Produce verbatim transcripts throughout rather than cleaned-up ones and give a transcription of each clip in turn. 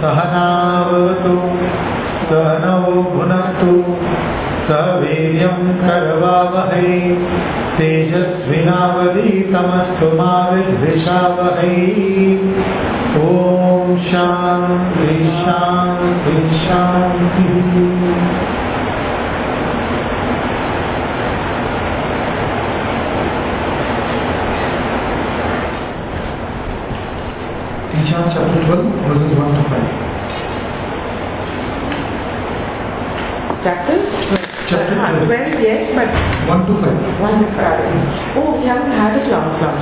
सहनावतु सहनौ भुनक्तु सह वीर्यं करवावहै तेजस्विनावधीतमस्तु मा विद्विषावहै। ओम शांति शांति शांति। John chapter twelve, verses one to five. Chapter? Chapter twelve. twelve, yes, but one to five. one to five. Oh, we haven't had it long, long.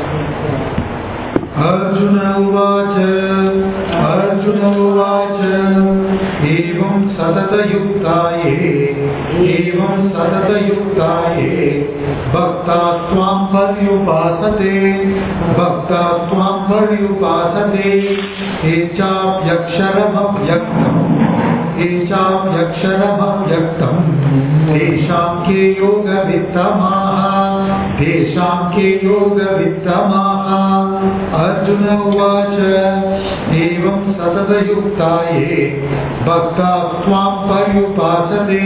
Arjuna uvacha, Arjuna uvacha, evam sadata yuktaye, evam sadata yuktaye, bhakta swam paryupasate, bhakta swam paryupasate, echap yaksharam avyaktam, echap yaksharam avyaktam, tesham ke yoga vittamaha, tesham ke yoga vittamaha. Arjuna uvacha evam satatayuktaye bhakta swam paryupasate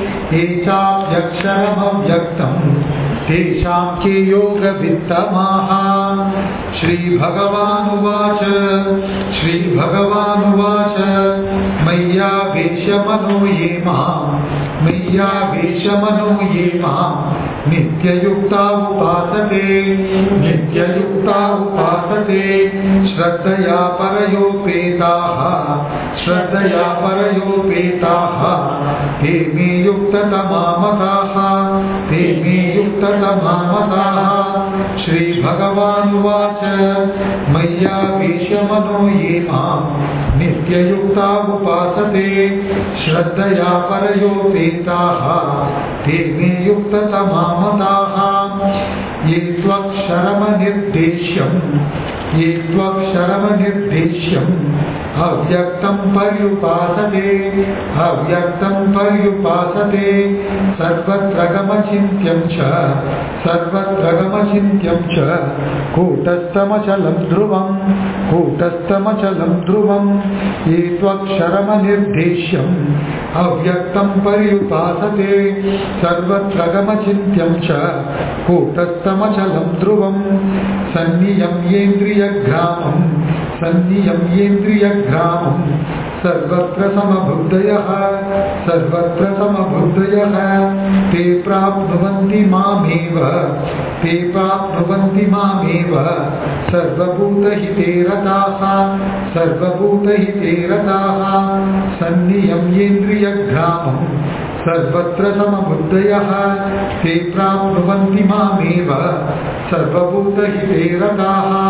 echap yaksharam avyaktam tesham ke yoga vittamaha. Shri Bhagavan uvacha Shri Bhagavan uvacha Maya veshamano yemam Maya veshamano yemam Nityayukta upasate Nityayukta upasate Shraddhaya parayopetaha Shraddhaya parayopetaha Te me yukta tamamataha Te me yukta tamamataha. Shri Bhagavan uvacha Maya veshamano yemam Nityayukta upasate Shraddhaya parayopetaha Te me yukta tamamataha. Ye tvakshara nirdeshyam Ye tvakshara nirdeshyam Avyaktam paryupasate Avyaktam paryupasate Sarvatra gamachintyam cha Sarvatra gamachintyam cha Kutastamachalam dhruvam Kutastamachalam dhruvam Ye tvakshara nirdeshyam Avyaktam paryupasate Sarvatra gamachintyam cha Kutastamachalam dhruvam Sanniyam yendriya gramam Sanniyam yendriya gramam Sarvatra samabhuddhayaha Sarvatra samabhuddhayaha Te prapnuvanti mameva Te prapnuvanti mameva Sarvabhuta hite rataha Sarvabhuta hite rataha Sanniyam yendriya gramam Sarvatra samabhuddhayaha Te prapnuvanti mameva Sarvabhuta hite rataha.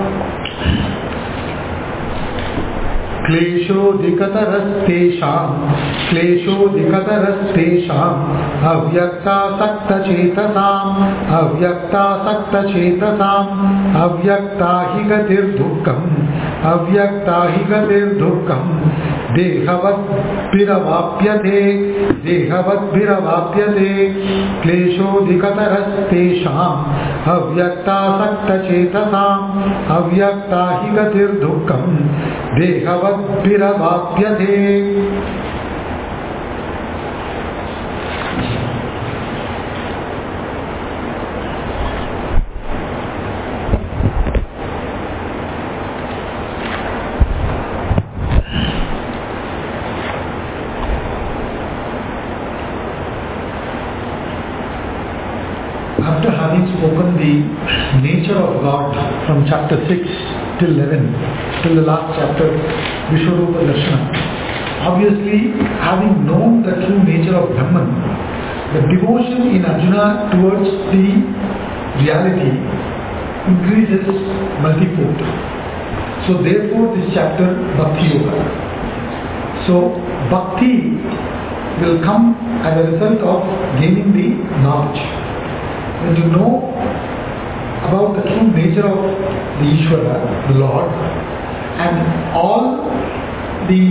क्लेशोऽधिकतरस्तेषां क्लेशोऽधिकतरस्तेषाम् अव्यक्तासक्तचेतसाम् अव्यक्तासक्तचेतसाम् अव्यक्ता हि गतिर्दुःखम् अव्यक्ता हि गतिर्दुःखम् देहवद्भिरवाप्यते देहवद्भिरवाप्यते क्लेशोऽधिकतरस्तेषाम् अव्यक्तासक्तचेतसाम् अव्यक्ता हि गतिर्दुःखम् देहवद्भिरवाप्यते. After having spoken the nature of God from chapter six till eleven, till the last chapter, Vishwarupa Darshana, obviously having known the true nature of Brahman, the devotion in Arjuna towards the reality increases multifold. So therefore this chapter, Bhakti Yoga. So Bhakti will come as a result of gaining the knowledge. When you know about the true nature of the Ishvara, the Lord, and all the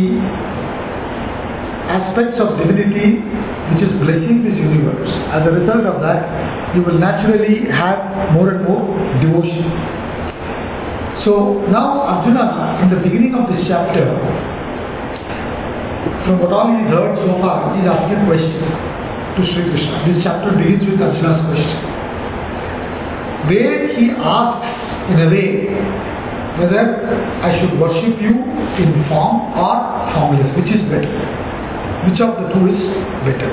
aspects of divinity which is blessing this universe, as a result of that, you will naturally have more and more devotion. So now Arjuna, in the beginning of this chapter, from what all he's heard so far, he's asking a question to Sri Krishna. This chapter begins with Arjuna's question, where he asks in a way whether I should worship you in form or formless, which is better? Which of the two is better?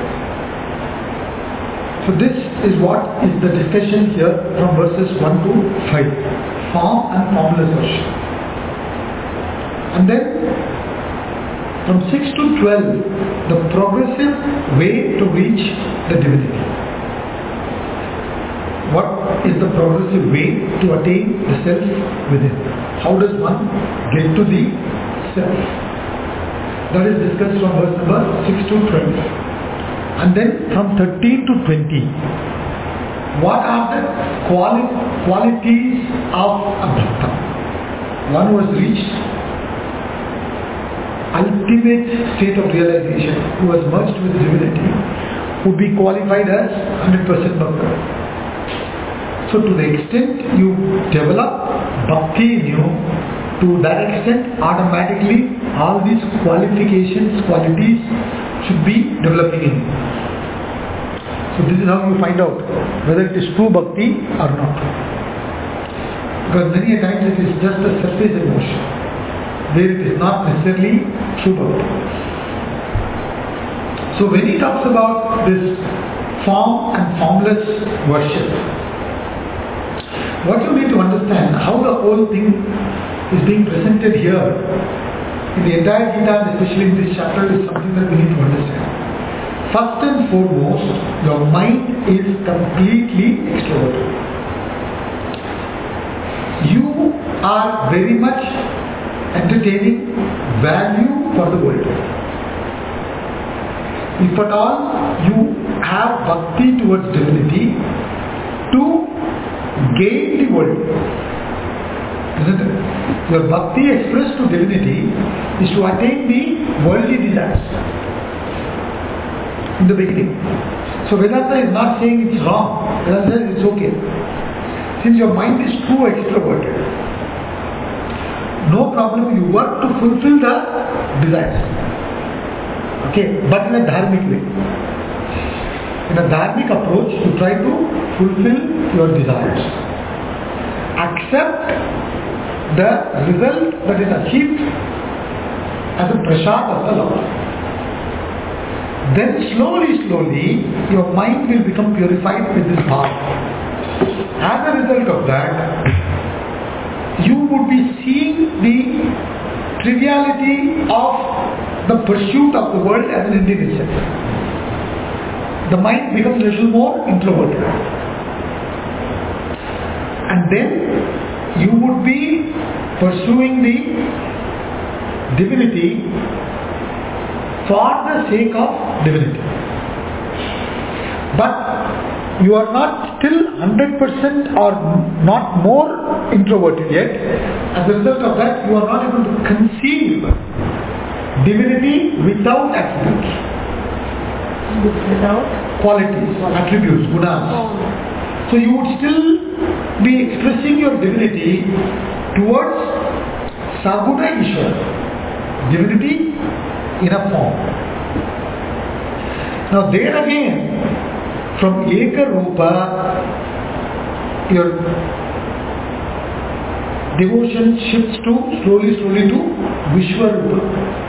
So this is what is the discussion here from verses one to five. Form and formless worship. And then from six to twelve, the progressive way to reach the divinity. What is the progressive way to attain the self within? How does one get to the self? That is discussed from verse number six to twelve. And then from thirteen to twenty, what are the quali- qualities of a bhakta? One who has reached ultimate state of realization, who has merged with divinity, would be qualified as one hundred percent bhakta. So to the extent you develop bhakti in you, to that extent automatically all these qualifications, qualities should be developing in you. So this is how you find out whether it is true bhakti or not. Because many a times it is just a surface emotion, where it is not necessarily true bhakti. So when he talks about this form and formless worship, what you need to understand, how the whole thing is being presented here in the entire Gita, and especially in this chapter, is something that we need to understand. First and foremost, your mind is completely extroverted. You are very much entertaining value for the world. If at all you have bhakti towards divinity to gain the world, isn't it? Your bhakti expressed to divinity is to attain the worldly desires in the beginning. So Vedanta is not saying it's wrong. Vedanta says it's okay. Since your mind is too extroverted, no problem, you work to fulfill the desires. Okay, but in a dharmic way. In a dharmic approach, you try to fulfill your desires. Accept the result that is achieved as a prasad of the Lord. Then slowly, slowly, your mind will become purified with this bhav. As a result of that, you would be seeing the triviality of the pursuit of the world as an end in itself. The mind becomes a little more introverted. And then you would be pursuing the divinity for the sake of divinity. But you are not still one hundred percent or not more introverted yet. As a result of that, you are not able to conceive divinity without attributes. Without qualities, attributes, gunas. So you would still be expressing your divinity towards Saguna Ishvara, divinity in a form. Now there again, from Eka Rupa, your devotion shifts to slowly, slowly to Vishwarupa.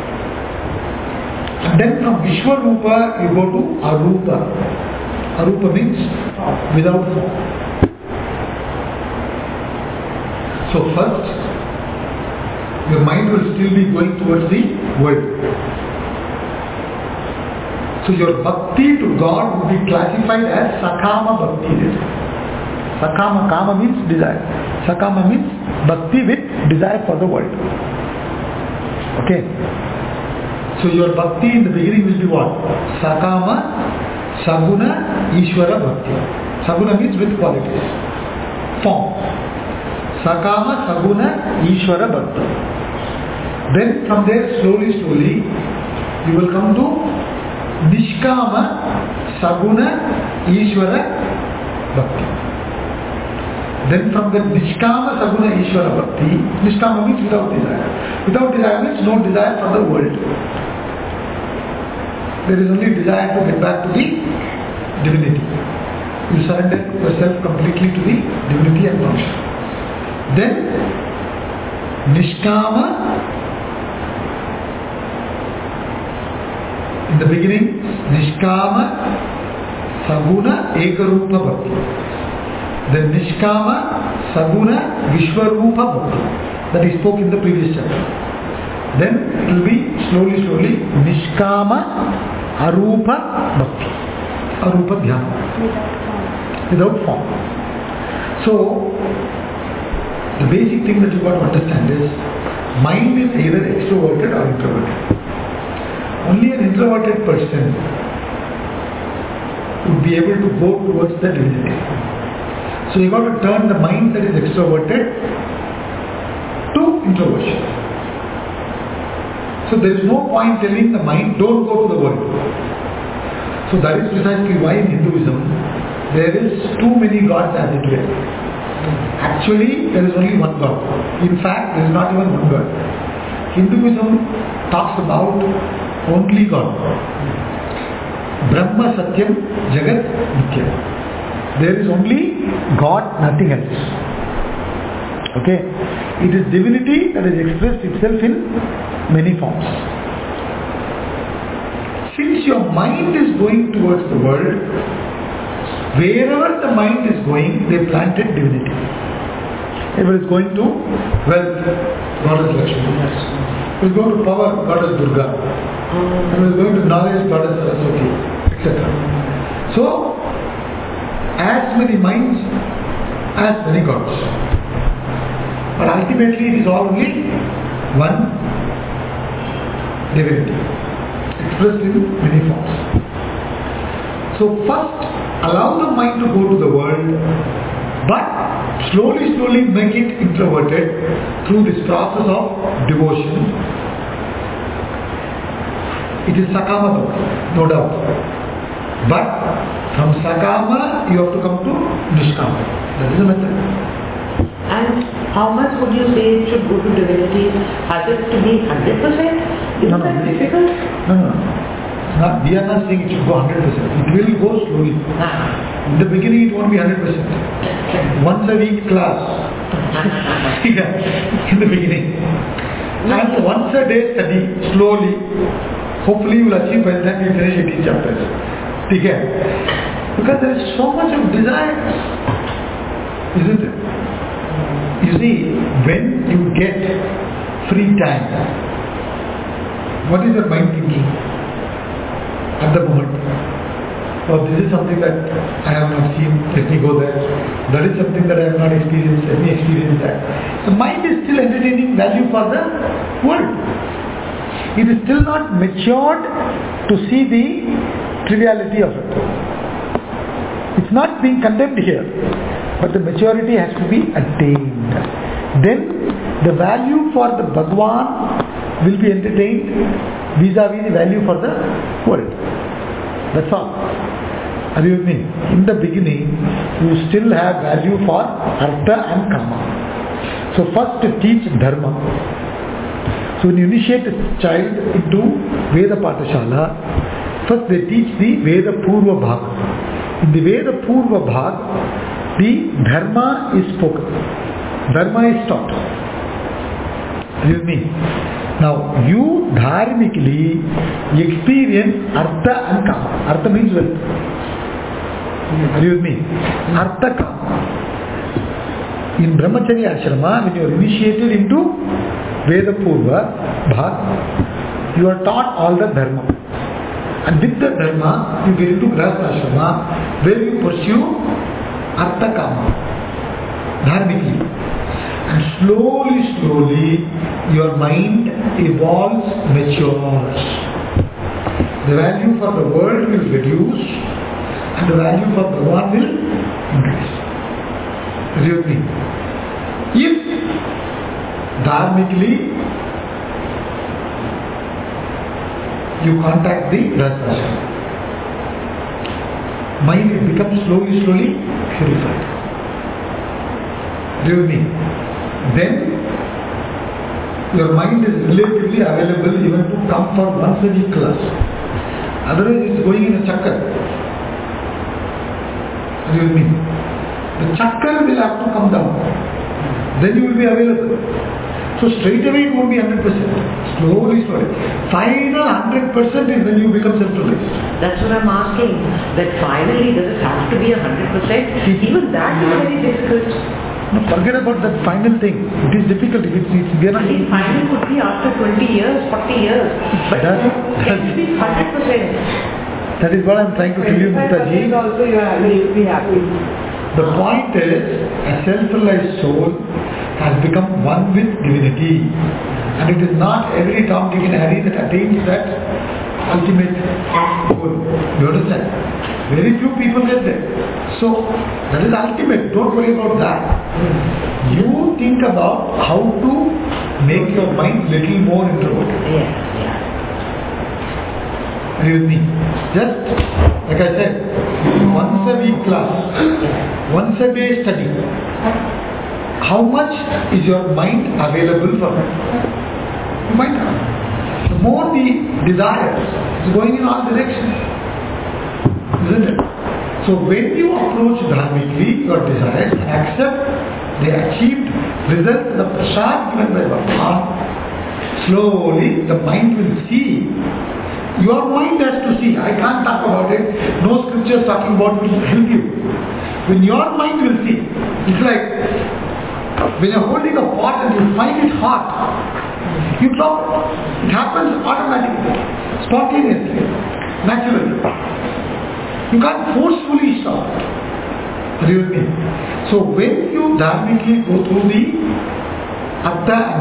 And then from Vishwarupa you go to Arupa. Arupa means without form. So first, your mind will still be going towards the world. So your bhakti to God will be classified as Sakama Bhakti. Sakama, Kama means desire. Sakama means bhakti with desire for the world. Okay. So your bhakti in the beginning will be what? Sakama, Saguna, Ishvara Bhakti. Saguna means with qualities. Form. Sakama, Saguna, Ishvara Bhakti. Then from there slowly, slowly, you will come to Nishkama, Saguna, Ishvara Bhakti. Then from the Nishkama, Saguna, Ishvara Bhakti, Nishkama means without desire. Without desire means no desire for the world. there is only desire to get back to the divinity. You surrender yourself completely to the divinity and function. Then, Nishkama, in the beginning, Nishkama, Saguna, Ekarupa Bhakti. Then Nishkama, Saguna, Vishwarupa Bhakti. That he spoke in the previous chapter. Then it will be slowly, slowly, Nishkama, Arupa Bhakti. Arupa Dhyana. Without form. So, the basic thing that you got to understand is, mind is either extroverted or introverted. Only an introverted person would be able to go towards the divinity. So you got to turn the mind that is extroverted to introversion. So there is no point telling the mind, don't go to the world. So that is precisely why in Hinduism there is too many gods as it were. Actually there is only one God. In fact there is not even one God. Hinduism talks about only God. Brahma Satyam Jagat Nitya. There is only God, nothing else. Okay? It is divinity that has expressed itself in many forms. Since your mind is going towards the world, wherever the mind is going, they planted divinity. If it is going to wealth, Goddess Lakshmi. If it is going to power, Goddess Durga. If it is going to knowledge, Goddess Saraswati, et cetera. So, as many minds, as many gods. But ultimately it is all only one divinity, expressed in many forms. So first, allow the mind to go to the world, but slowly, slowly make it introverted through this process of devotion. It is Sakama Bhakti, no doubt. But from Sakama, you have to come to Nishkama. That is the method. And how much would you say it should go to divinity? Has it to be one hundred percent? Is no, no, that difficult? No, no, no. It's not, we are not saying it should go one hundred percent. It will go slowly. Ah. In the beginning, it won't be one hundred percent. Once a week class. Yeah, in the beginning. And once a day study, slowly. Hopefully, you will achieve by the time you finish eighteen chapters. Okay? Because there is so much of desire, isn't it? You see, when you get free time, what is your mind thinking at the moment? Oh, this is something that I have not seen, let me go there. That is something that I have not experienced, let me experience that. The mind is still entertaining value for the world. It is still not matured to see the triviality of it. It's not being condemned here, but the maturity has to be attained. Then the value for the Bhagwan will be entertained vis-a-vis the value for the world. That's all. Are you with me? In the beginning, you still have value for Artha and Kama. So first to teach Dharma. So when you initiate a child into Veda Pathashala, first they teach the Veda Purva Bhag. In the Veda Purva Bhag, the Dharma is spoken. Dharma is taught. Are you with me? Now, you dharmically experience Artha and Kama. Artha means wealth. Are you with me? Artha Kama. In Brahmacharya Ashrama, when you are initiated into Veda Purva Bhag, you are taught all the Dharma. And with the Dharma, you get into Grahastha Ashrama, where you pursue Artha Kama, dharmically. And slowly, slowly, your mind evolves, matures. The value for the world will reduce, and the value for Bhagavan will increase. Are you with me? If dharmically you contact the Grahastha, mind it becomes slowly, slowly purified. Are you with me? Then your mind is relatively available even to come for once a week class. Otherwise it's going in a chakkar. Are you with me? The chakkar will have to come down. Then you will be available. So straight away it won't be one hundred percent. Slowly, slowly. Final one hundred percent is when you become centralized. That's what I'm asking. That finally, does it have to be one hundred percent? Even that is very difficult. No, forget about that final thing. It is difficult. It's, it's, we are not, I think final could be after twenty years, forty years. But That- it has to be one hundred percent. that is what I am trying to tell you, Mutaji. also you are, will be happy. The point is, a self-realized soul has become one with divinity. And it is not every Tom, Dick and Harry that attains that ultimate goal. You understand? Very few people get there. So, that is ultimate. Don't worry about that. You think about how to make your mind little more introverted. Yes, yeah. Are you with me? Just, like I said, once a week class, once a day study. How much is your mind available for that? You might have. The more the desires is going in all directions. Isn't it? So when you approach dharmically your desires and accept the achieved result, the prasad given by Bhagavan, slowly the mind will see. Your mind has to see. I can't talk about it. No scriptures talking about will help you. When your mind will see, it's like when you're holding a pot and you find it hot, you drop it. It happens automatically, spontaneously, naturally. You can't forcefully stop it. Are you with me? So when you dharmically go through the Atta and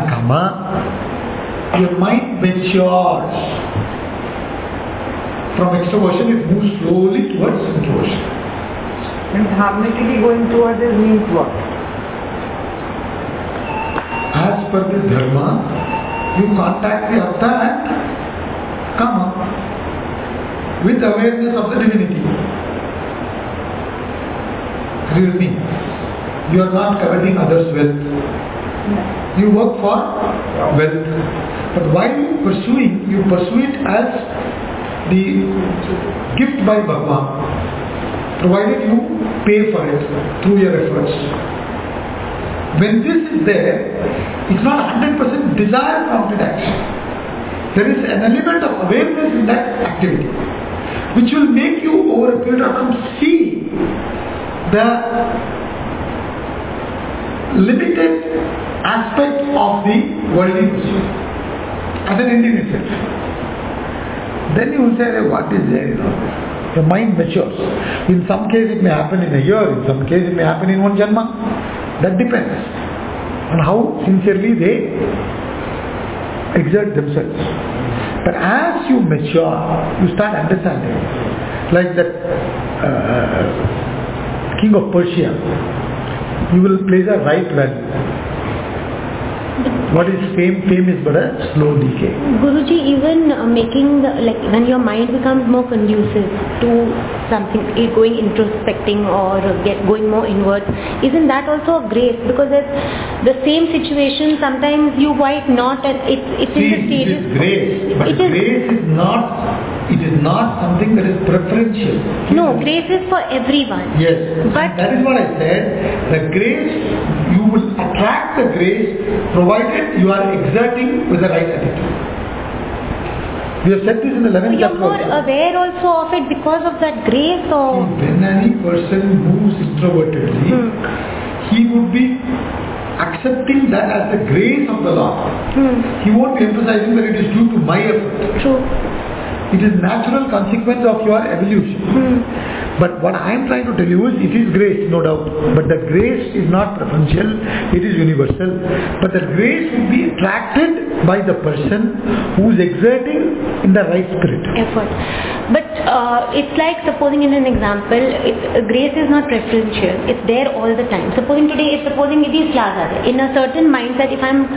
Kama, your mind matures. From extroversion, it moves slowly towards introversion. And harmonically going towards it means what? As per the dharma, you contact the Atta and Kama with awareness of the divinity. Are you with me? You are not coveting others' wealth. You work for wealth. But while pursuing, you pursue it as the gift by Bhagavan, provided you pay for it through your efforts. When this is there, it's not one hundred percent desire prompted action. There is an element of awareness in that activity, which will make you over a period of time see the limited aspect of the worldly pursuit as an end in itself. Then you will say, what is there, you know? Your mind matures. In some case it may happen in a year, in some case it may happen in one janma. That depends on how sincerely they exert themselves. But as you mature, you start understanding. Like that uh, king of Persia, you will place a right value. What is fame? Fame is but a slow decay. Guruji, even uh, making the, like when your mind becomes more conducive to something, eh, going introspecting or get going more inward, isn't that also a grace? Because it's the same situation, sometimes you might not, and it's it's See, in the stages. it is grace, but it is, grace is not. It is not something that is preferential. no, grace is for everyone. Yes, But- that is what I said. The grace, you will attract the grace provided you are exerting with the right attitude. We have said this in the eleventh You're chapter. more also. aware also of it because of that grace, or When any person moves introvertedly, Hmm. he would be accepting that as the grace of the Lord. hmm, He won't be emphasizing that it is due to my effort. true. It is natural consequence of your evolution. Hmm. But what I am trying to tell you is, it is grace, no doubt. But the grace is not preferential, it is universal. But the grace would be attracted by the person who is exerting in the right spirit. Effort. But uh, it's like, supposing in an example, it, uh, grace is not preferential. It's there all the time. Supposing today, if supposing these class are there, in a certain mindset, if I'm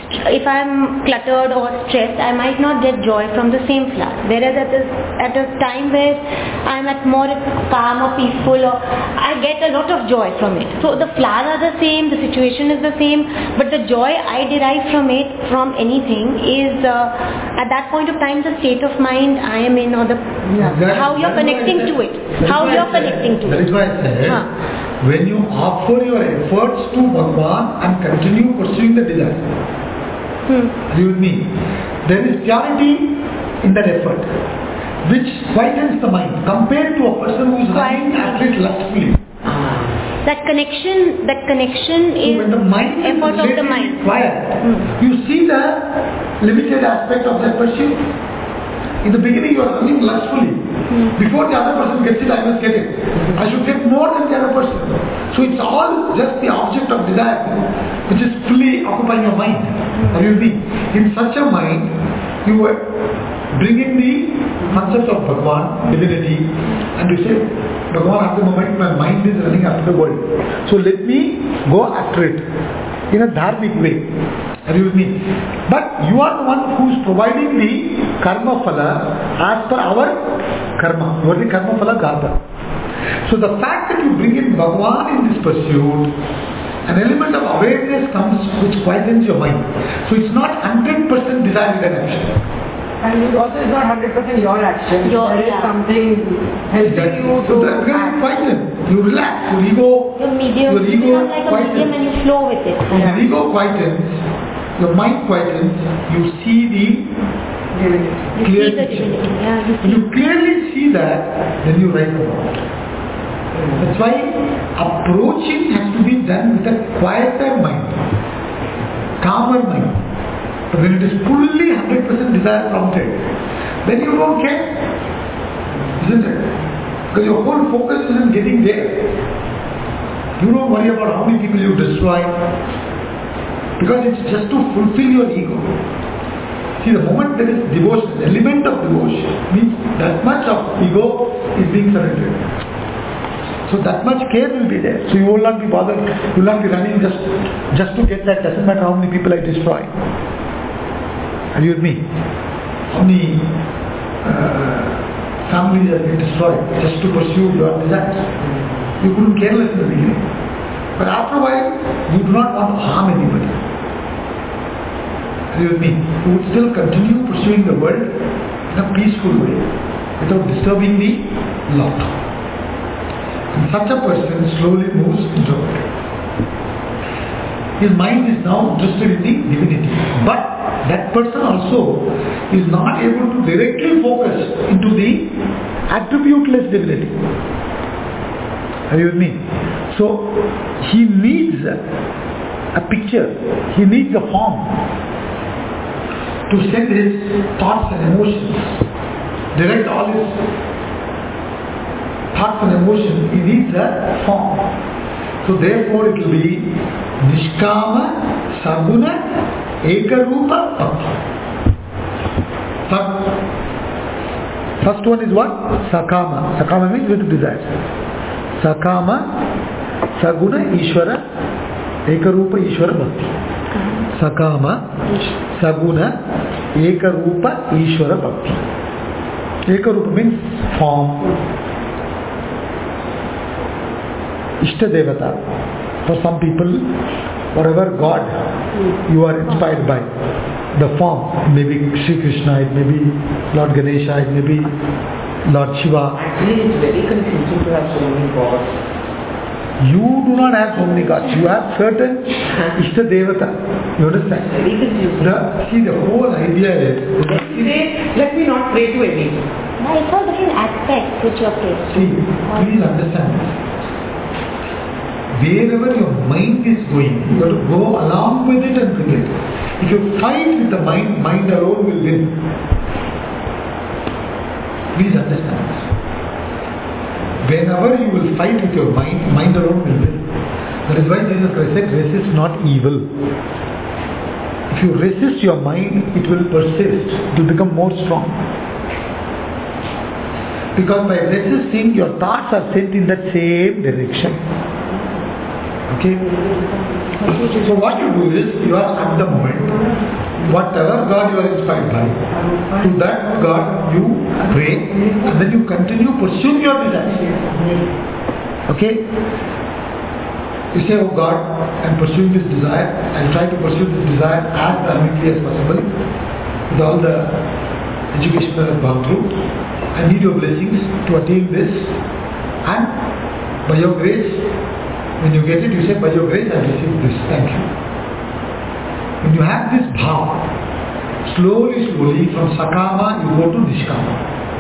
if I'm cluttered or stressed, I might not get joy from the same flower. Whereas at a, at a time where I'm at more calm or peaceful, or I get a lot of joy from it. So the flowers are the same, the situation is the same, but the joy I derive from it, from anything, is uh, at that point of time the state of mind I am in, or the Yeah, that- how you're that is connecting why I to said- it. that is How why I you're said- connecting to That it. is why I said, Huh. when you offer your efforts to Bhagwan and continue pursuing the desire, Hmm. are you with me? There is purity in that effort, which quietens the mind compared to a person who is running Quietens. after it lustfully. That connection, that connection So is when the mind is effort of the relatively mind. quiet, Hmm. you see the limited aspect of that pursuit. In the beginning you are running lustfully. Before the other person gets it, I must get it. I should get more than the other person. So it's all just the object of desire, which is fully occupying your mind. Are you with me? In such a mind, you are bringing the concept of Bhagwan, divinity, and you say, Bhagwan, at the moment my mind is running after the world. So let me go after it in a dharmic way. Are you with me? But you are the one who is providing the karma phala as per our karma. You are the karma phala data. So the fact that you bring in Bhagwan in this pursuit, an element of awareness comes which quietens your mind. So it's not one hundred percent desire-led action. And it also is not one hundred percent your action. Your- there is yeah. something helping you to So that becomes act. quieten. You relax. Your ego, Your medium, your you ego become like a medium quietens. and you flow with it. When your ego quietens, your mind quietens, you see the Divinity. You clear see the picture. divinity. Yeah, you When see. you clearly see that, then you write about it. That's why approaching has to be done with a quieter mind, calmer mind. But when it is fully one hundred percent desire prompted, then you don't care, isn't it? Because your whole focus is in getting there. You don't worry about how many people you destroy, because it's just to fulfill your ego. See, the moment there is devotion, element of devotion, means that much of ego is being surrendered. So that much care will be there. So you will not be bothered, you will not be running just, just to get that, doesn't matter how many people I destroy. Are you with me? How many uh, families have been destroyed just to pursue your desires? You couldn't care less in the beginning. But after a while, you do not want to harm anybody. Are you with me? You would still continue pursuing the world in a peaceful way without disturbing the Lord. And such a person slowly moves into it. His mind is now interested in the divinity. But that person also is not able to directly focus into the attributeless divinity. Are you with me? So he needs a picture, he needs a form to send his thoughts and emotions, direct all his thoughts and emotions. He needs a form. So therefore it will be Nishkama Saguna Ekarupa Bhakti. First, first one is what? Sakama. Sakama means with desire. Sakama Saguna Ishvara Ekarupa Ishvara Bhakti. Sakama Saguna Ekarupa Ishvara Bhakti. Ekarupa means form. Ishta Devata. For some people, whatever God you are inspired by, the form, maybe Sri Krishna, it may be Lord Ganesha, it may be Lord Shiva. Actually, it's very confusing to have so many gods. You do not have so many gods. You have certain Ishta Devata. You understand? Very confusing. The, see, the whole idea is, Let me say, let me not pray to anything. Yeah, it's all different aspects which you're facing. see, please understand this. Wherever your mind is going, you have to go along with it and bring it. If you fight with the mind, mind alone will win. Please understand this. Whenever you will fight with your mind, mind alone will win. That is why Jesus Christ said, resist not evil. If you resist your mind, it will persist. It will become more strong. Because by resisting, your thoughts are sent in that same direction. Okay? So what you do is, you are at the moment, whatever God you are inspired by, to that God you pray, and then you continue pursuing your desires. Okay? You say, oh God, I am pursuing this desire, I will try to pursue this desire as dynamically as possible, with all the education that I have gone through. I need your blessings to attain this, and by your grace, when you get it, you say, by your grace I received this, thank you. When you have this bhav, slowly, slowly, from sakama you go to nishkama.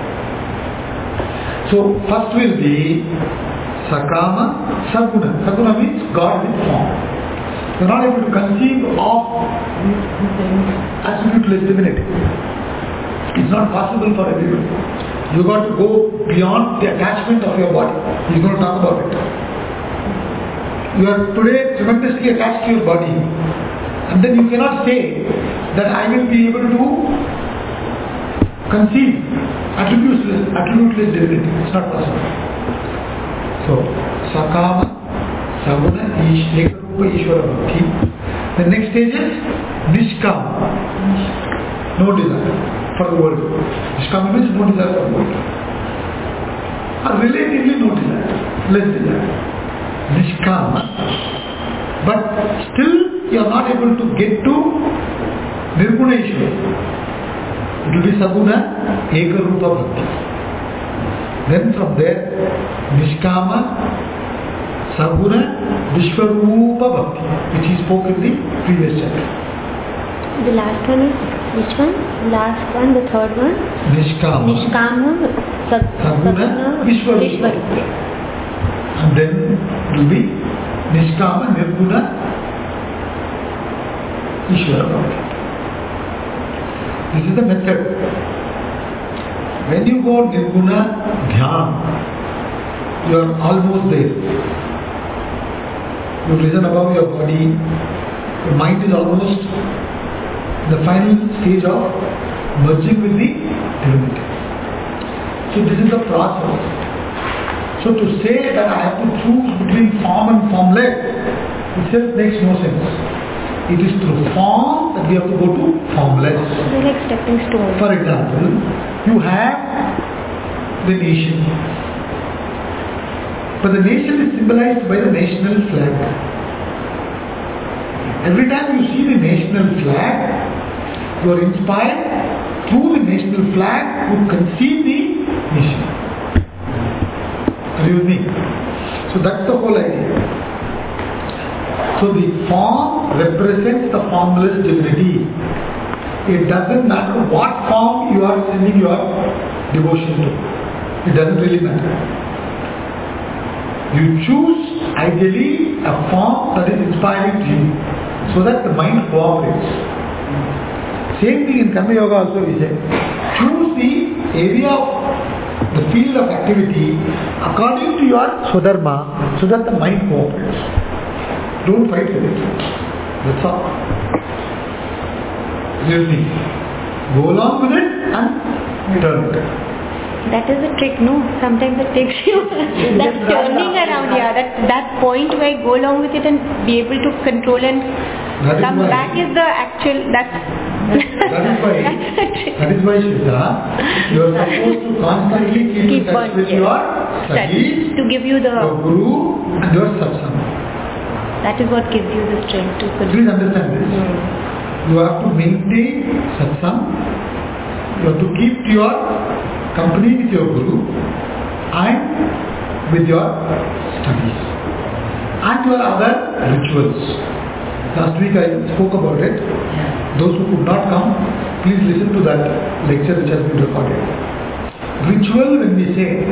So first will be sakama, saguna. Saguna means God in form. You are not able to conceive of absoluteless divinity. It's not possible for everyone. You got to go beyond the attachment of your body. He's going to talk about it. You are today tremendously attached to your body, and then you cannot say that I will be able to conceive attributeless, attributeless divinity. It's not possible. So, sakama, saguna, ekarupa, ishvara bhakti. The next stage is nishkama. No desire for the world. Nishkama means no desire for the world. Or relatively no desire, less desire. Nishkama, but still you are not able to get to Nirguna Ishvara. It will be Saguna Ekarupa Bhakti. Then from there, Nishkama, Saguna, Vishwarupa Bhakti, which he spoke in the previous chapter. The last one is which one? Last one, the third one? Nishkama. Nishkama, Sag Saguna, Vishwarupa. Vishwarupa. And then it will be Nishkama, Nirguna, Ishvara Bhakti. This is the method. When you go Nirguna Dhyan, you are almost there. You listen above your body, your mind is almost in the final stage of merging with the divinity. So this is the process. So to say that I have to choose between form and formless, itself makes no sense. It is through form that we have to go to formless. They're like stepping stones. For example, you have the nation. But the nation is symbolized by the national flag. Every time you see the national flag, you are inspired through the national flag to conceive the nation. Are you with me? So that's the whole idea. So the form represents the formless divinity. It doesn't matter what form you are sending your devotion to. It doesn't really matter. You choose ideally a form that is inspiring to you, so that the mind cooperates. Same thing in Karma Yoga also we say. Choose the area of the field of activity according to your Swadharma, so that the mind cooperates. Don't fight with it. That's all. Really. Go along with it and turn it. That is the trick, no? Sometimes it takes you that turning around, yeah, that, that point where I go along with it and be able to control and that come why, back is the actual, that's that is why, that is why Shweta, you are supposed to constantly keep, keep in touch on, with yes. your studies, to give you the, your guru and your satsang. that is what gives you the strength to continue. Please understand this. Mm. You have to maintain satsang, you have to keep your company with your guru and with your studies and your other rituals. Last week I spoke about it. Those who could not come, please listen to that lecture which has been recorded. Ritual, when we say,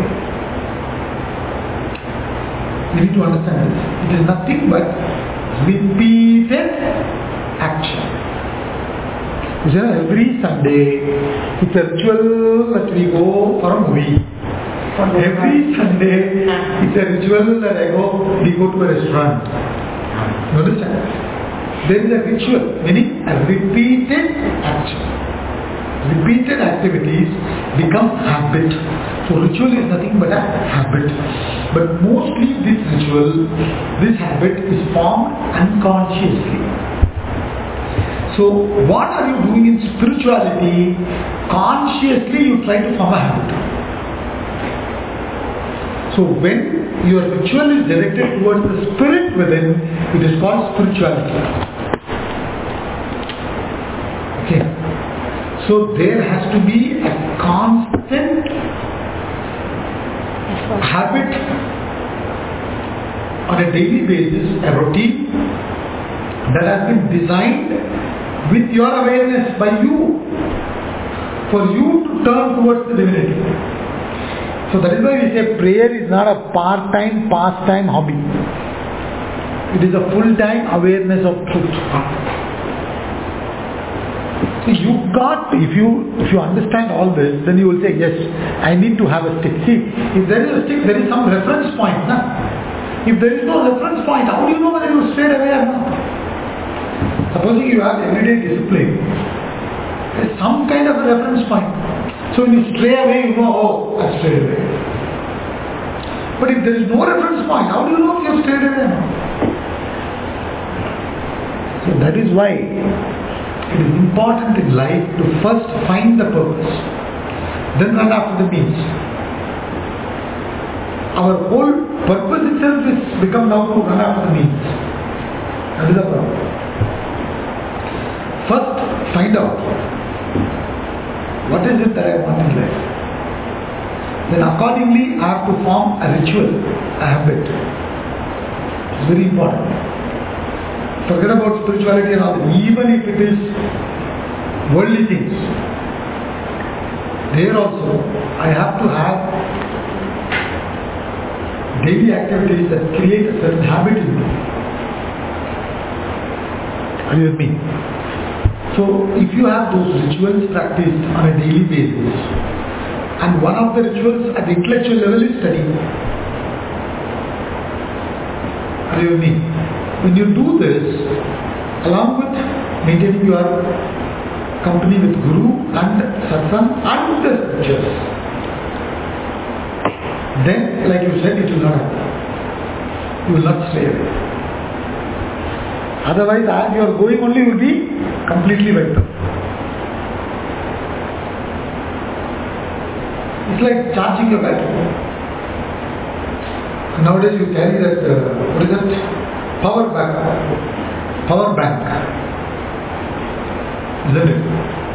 you need to understand this. It is nothing but repeated action. You see, every Sunday, it's a ritual that we go for a movie. Every Sunday, it's a ritual that I go, we go to a restaurant. You understand? There is a ritual, meaning a repeated action. repeated activities become habit. So ritual is nothing but a habit. But mostly this ritual, this habit is formed unconsciously. So what are you doing in spirituality? Consciously you try to form a habit. So when your ritual is directed towards the spirit within, it is called spirituality. Okay. So there has to be a constant habit on a daily basis, a routine that has been designed with your awareness by you, for you to turn towards the divinity. So that is why we say prayer is not a part-time, pastime hobby. It is a full-time awareness of truth. So you got, if you if you understand all this, then you will say, yes, I need to have a stick. See, if there is a stick, there is some reference point. Nah? If there is no reference point, how do you know whether you strayed away or not? Supposing you have everyday discipline, there is some kind of a reference point. So when you stray away, you know, oh, I strayed away. But if there is no reference point, how do you know if you have strayed away or not? So that is why it is important in life to first find the purpose, then run after the means. Our whole purpose itself is become now to run after the means. That is the problem. First, find out what is it that I want in life. Then accordingly, I have to form a ritual, a habit. It's very important. Forget about spirituality and all. Even if it is worldly things, there also I have to have daily activities that create a certain habit in me. Are you with me? So if you have those rituals practiced on a daily basis, and one of the rituals at the intellectual level is studying. Are you with me? When you do this, along with maintaining your company with Guru and Satsang and the scriptures, then, like you said, it will not happen. You will not stray away. Otherwise, as you are going only, you will be completely wiped out. It's like charging your battery. Nowadays you carry that, uh, what is that? Power bank. Power bank. Isn't it?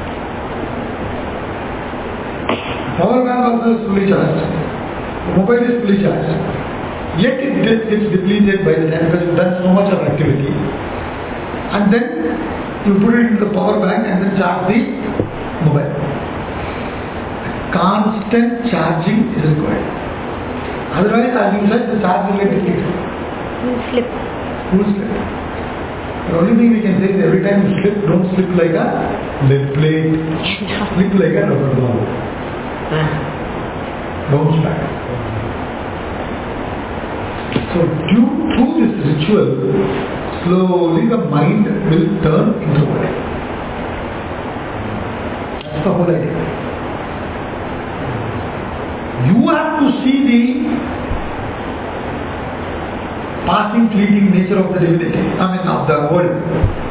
Power bank also is fully charged. The mobile is fully charged. Yet it gets, gets depleted by the time because you've done so much of activity. And then you put it into the power bank and then charge the mobile. Constant charging is required. Otherwise, as you said, the charge will get depleted. You will slip. You will slip. The only thing we can say is every time you slip, don't slip like a lead plate, slip like a rubber ball. Bounce back. So due to this ritual, slowly the mind will turn into body. That's the whole idea. You have to see the passing, fleeting nature of the divinity, I mean of the world.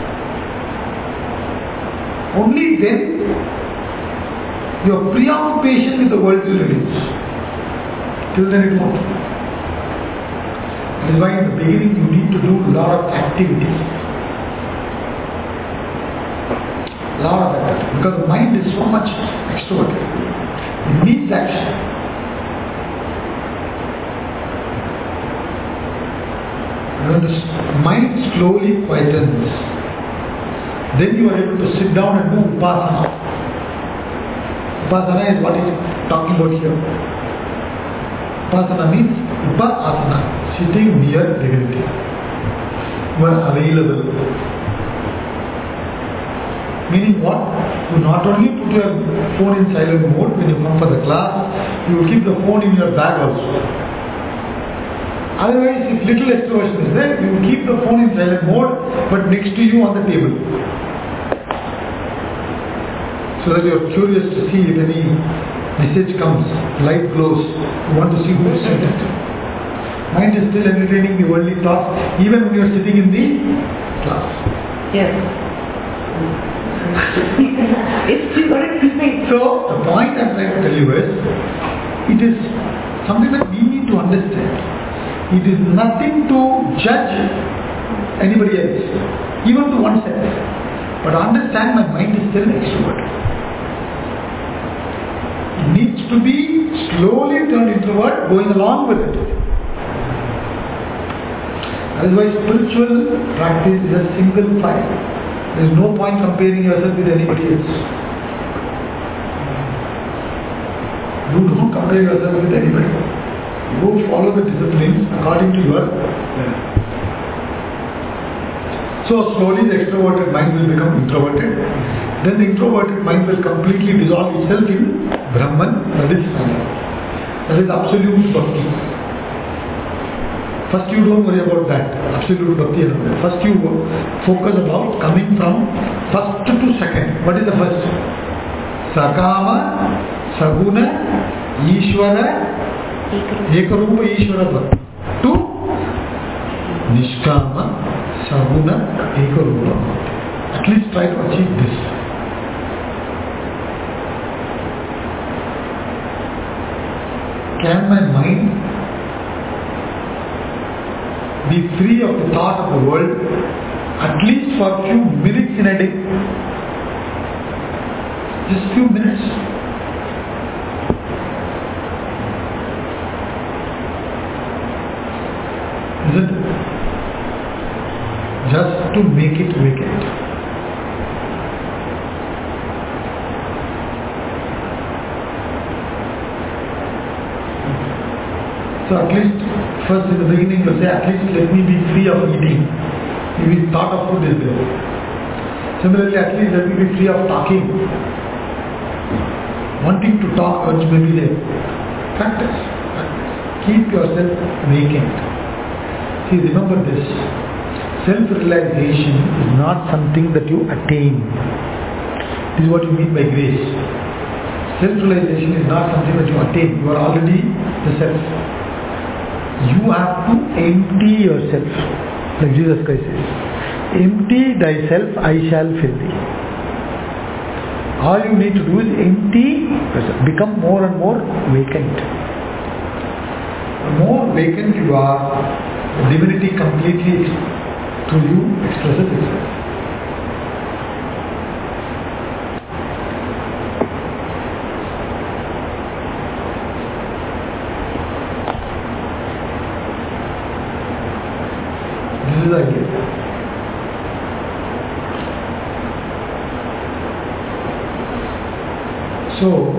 Only then your preoccupation with the world will reduce. Till then it won't. That is why in the beginning you need to do a lot of activity. A lot of activity. Because the mind is so much extroverted. It needs action. When the mind slowly quietens, then you are able to sit down and do Upasana. Upasana is what is talking about here. Upasana means Upasana, sitting near divinity. You are available. Meaning what? You not only put your phone in silent mode when you come for the class, you will keep the phone in your bag also. Otherwise, if little extroversion is there, you keep the phone in silent mode, but next to you on the table. so that you are curious to see if any message comes, light glows, you want to see who is sent it. Mind is still entertaining the worldly thoughts even when you are sitting in the class. Yes. It's still got it keeping. So the point I am trying to tell you is, it is something that we need to understand. It is nothing to judge anybody else, even to oneself. But understand my mind is still extrovert. It needs to be slowly turned introvert, going along with it. That is why spiritual practice is a single file. There is no point comparing yourself with anybody else. You don't compare yourself with anybody. You follow the disciplines according to your level. So slowly the extroverted mind will become introverted. Then the introverted mind will completely dissolve itself in Brahman, that is final. That is absolute bhakti. First you don't worry about that, absolute bhakti. First you focus about coming from first to second. What is the first? Sakama, Saguna, Ishvara, Ekarupa Ishvara Bhakti. To Nishkama, Saguna, Ekarupa Bhakti. At least try to achieve this. Can my mind be free of the thought of the world at least for a few minutes in a day? Just few minutes. Isn't it? Just to make it vacant. So at least first in the beginning you say, at least let me be free of eating. Maybe thought of food is there. Similarly, at least let me be free of talking. Wanting to talk urge may be there. Practice. Practice. Keep yourself vacant. See, remember this. Self-realization is not something that you attain. This is what you mean by grace. Self-realization is not something that you attain. You are already the self. You have to empty yourself. Like Jesus Christ says, empty thyself, I shall fill thee. All you need to do is empty yourself. Become more and more vacant. The more vacant you are, the divinity completely through you expresses itself. This is the idea. So,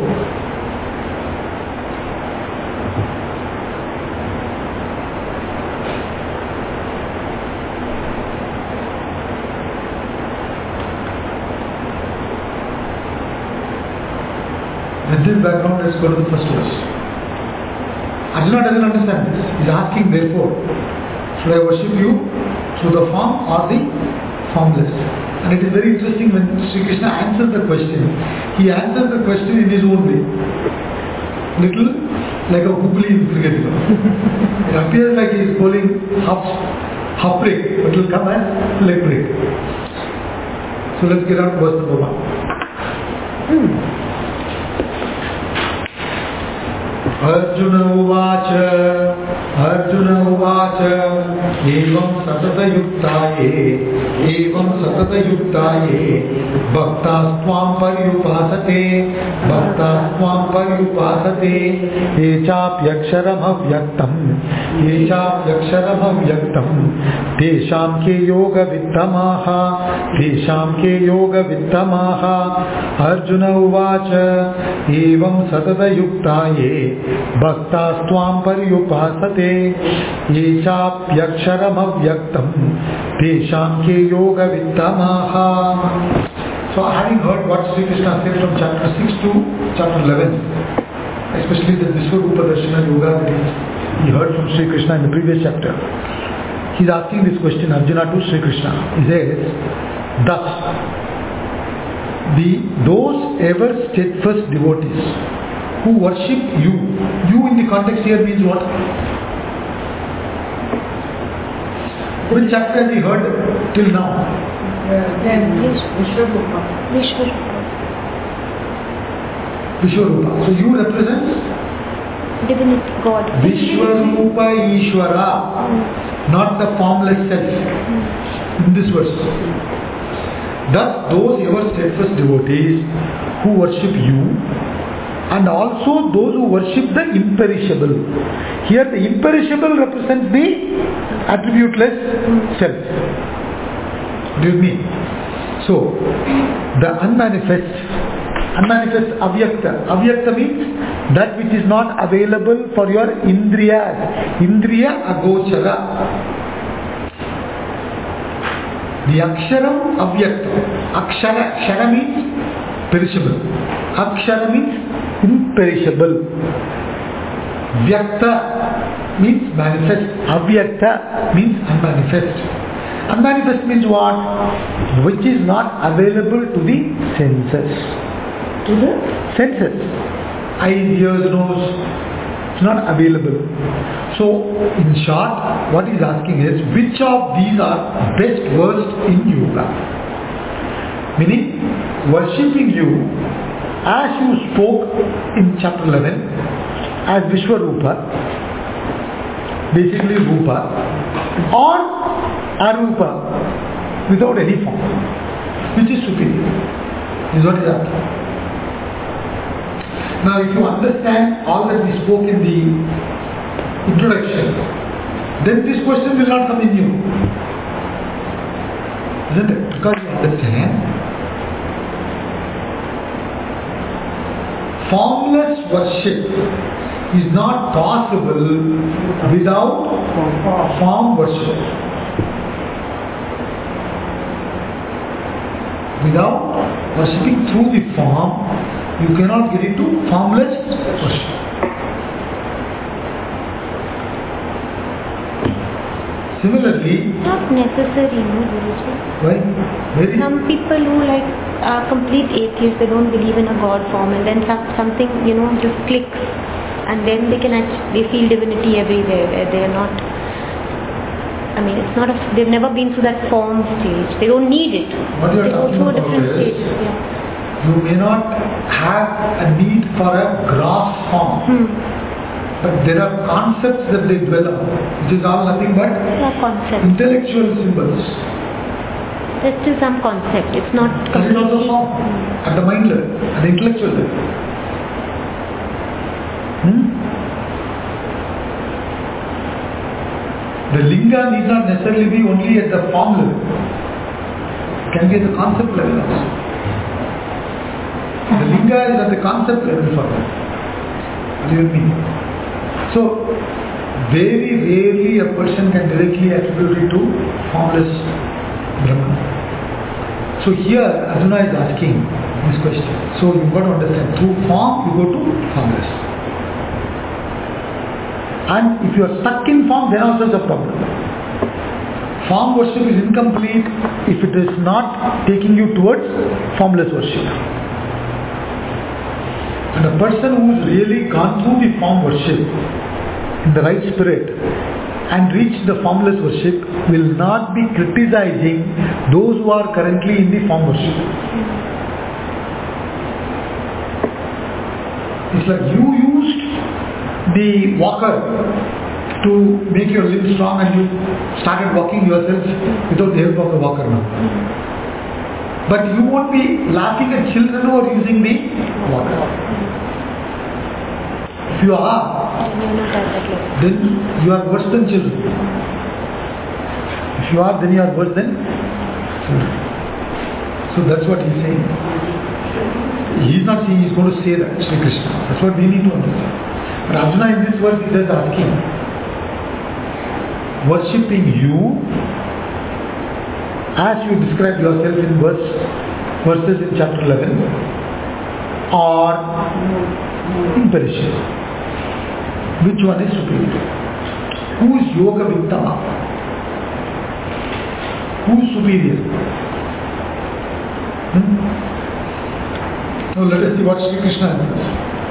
with this background, let's go to the first verse. Arjuna doesn't understand this. He is asking, therefore, should I worship you through the form or the formless? And it is very interesting when Sri Krishna answers the question. He answers the question in his own way. Little like a googly in cricket. It appears like he is bowling half, half break, but it will come as leg break. So let's get on to verse number one. Hmm. Arjuna uvacha, Arjuna uvacha, evam satata yuktaye, evam satata yuktaye, bhaktas tvam paryupasate, bhaktas tvam paryupasate, echapyaksharam avyaktam, echapyaksharam avyaktam, tesham ke yoga vittamaha, tesham ke yoga vittamaha, Arjuna uvacha, evam satata yuktaye, Bhaktas tvam paryupasate, yechapyaksharam avyaktam, tesham ke yoga vittamaha. So having heard what Sri Krishna said from chapter six to chapter eleven, especially the Vishwarupa Darshana Yoga that he heard from Sri Krishna in the previous chapter, he is asking this question, Arjuna to Sri Krishna. He says, thus, the those ever steadfast devotees who worship you. You in the context here means what? Which chapter have we heard till now? Then Vishwarupa. Vishwarupa. Vishwarupa. So you represent Divinity, God. Vishwarupa Ishwara, Mm. not the formless self. Mm. In this verse. Thus, those ever steadfast devotees who worship you, and also those who worship the imperishable. Here, the imperishable represents the attributeless self. Do you mean? So, the unmanifest, unmanifest avyakta. Avyakta means that which is not available for your indriyas. Indriya agochara. The aksharam avyakta. Akshara, akshara means perishable. Akshara means imperishable. Vyakta means manifest. Avyakta means unmanifest. Unmanifest means what? Which is not available to the senses. To the senses. Eyes, ears, nose. It's not available. So, in short, what he's asking is, which of these are best versed in yoga? Meaning, worshipping you as you spoke in chapter eleven as Vishwarupa, basically Rupa, or Arupa, without any form, which is superior, is what is happening. Now, if you understand all that we spoke in the introduction, then this question will not come in you, isn't it? Because you understand, formless worship is not possible without form worship. Without worshipping through the form, you cannot get into formless worship. Similarly, Not necessary, no, Guruji. why? Very Some people who like are complete atheists, they don't believe in a God form, and then some, something, you know, just clicks, and then they can actually, they feel divinity everywhere, where they are not. I mean, it's not a, they've never been through that form stage. They don't need it. What you are They go talking through a about different is, stage. Yeah. you may not have a need for a gross form, Hmm. but there are concepts that they dwell on, which is all nothing but Yeah, concept. intellectual symbols. There's still some concept. It's not That is also completely. form at the mind level, at the intellectual level. Hmm? The linga need not necessarily be only at the form level. It can be at the concept level also. The linga is at the concept level for them. What do you mean? So, very rarely a person can directly attribute it to formless Brahman. So here Arjuna is asking this question. So you've got to understand, through form you go to formless. And if you are stuck in form, then also is a problem. Form worship is incomplete if it is not taking you towards formless worship. And a person who has really gone through the form worship in the right spirit and reached the formless worship will not be criticizing those who are currently in the form worship. It's like you used the walker to make your limbs strong and you started walking yourself without the help of the walker now. But you won't be laughing at children who are using the walker. If you are, You're not at that level. then you are worse than children. If you are, then you are worse than children. So that's what he's saying. He's not saying he's going to say that, Sri Krishna. That's what we need to understand. But Arjuna in this verse he is asking, worshipping you as you describe yourself in verse, verses in chapter eleven, or imperishable. Which one is superior? Who is Yoga Vittama? Who is superior? Hmm? Now let us see what Sri Krishna says.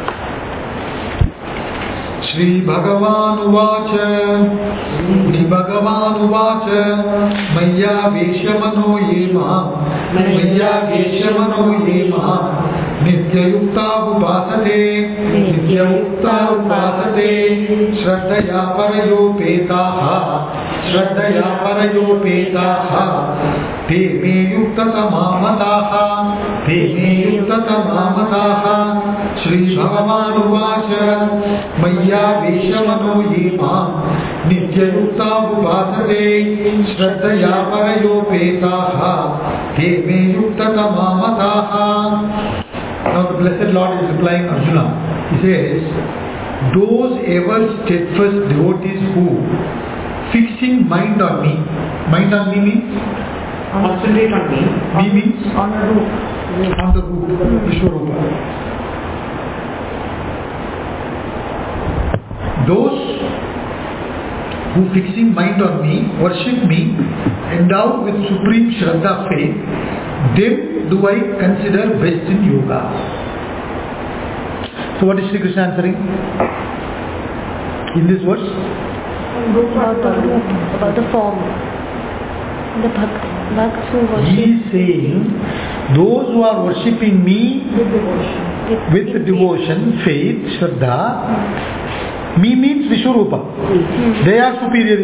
Shri Bhagavan Uvacha Shri Bhagavan Uvacha Maya Veshamano Yema Maya Veshamano Yema Nitya Yukta Upasate Nitya Yukta Upasate Shraddhaya Parayo Petaha Shraddhaya Parayo Petaha Te me Yukta Tamamataha Te me Yukta Tamamataha Shri Bhagavan Uvacha Maya Veshamano Yema Nitya Yukta Upasate Shraddhaya Parayo Petaha Te me Yukta Tamamataha. Now the Blessed Lord is replying Arjuna. He says, those ever steadfast devotees who, fixing mind on me, mind on me means? Concentrate on me. Me means? On the roof. On the root, Vishwarupa. Those who fixing mind on me, worship me, endowed with supreme Shraddha faith, them do I consider best in yoga. So what is Sri Krishna answering in this verse? About the, about the form. The bhakt, bhakts who He worship is saying, those who are worshipping me With devotion. with devotion, faith, Shraddha, me means Vishwarupa. Hmm. They are superior.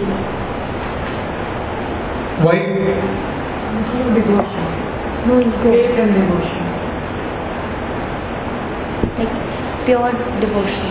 Why? Full devotion. No ego, Faith and devotion. like pure devotion.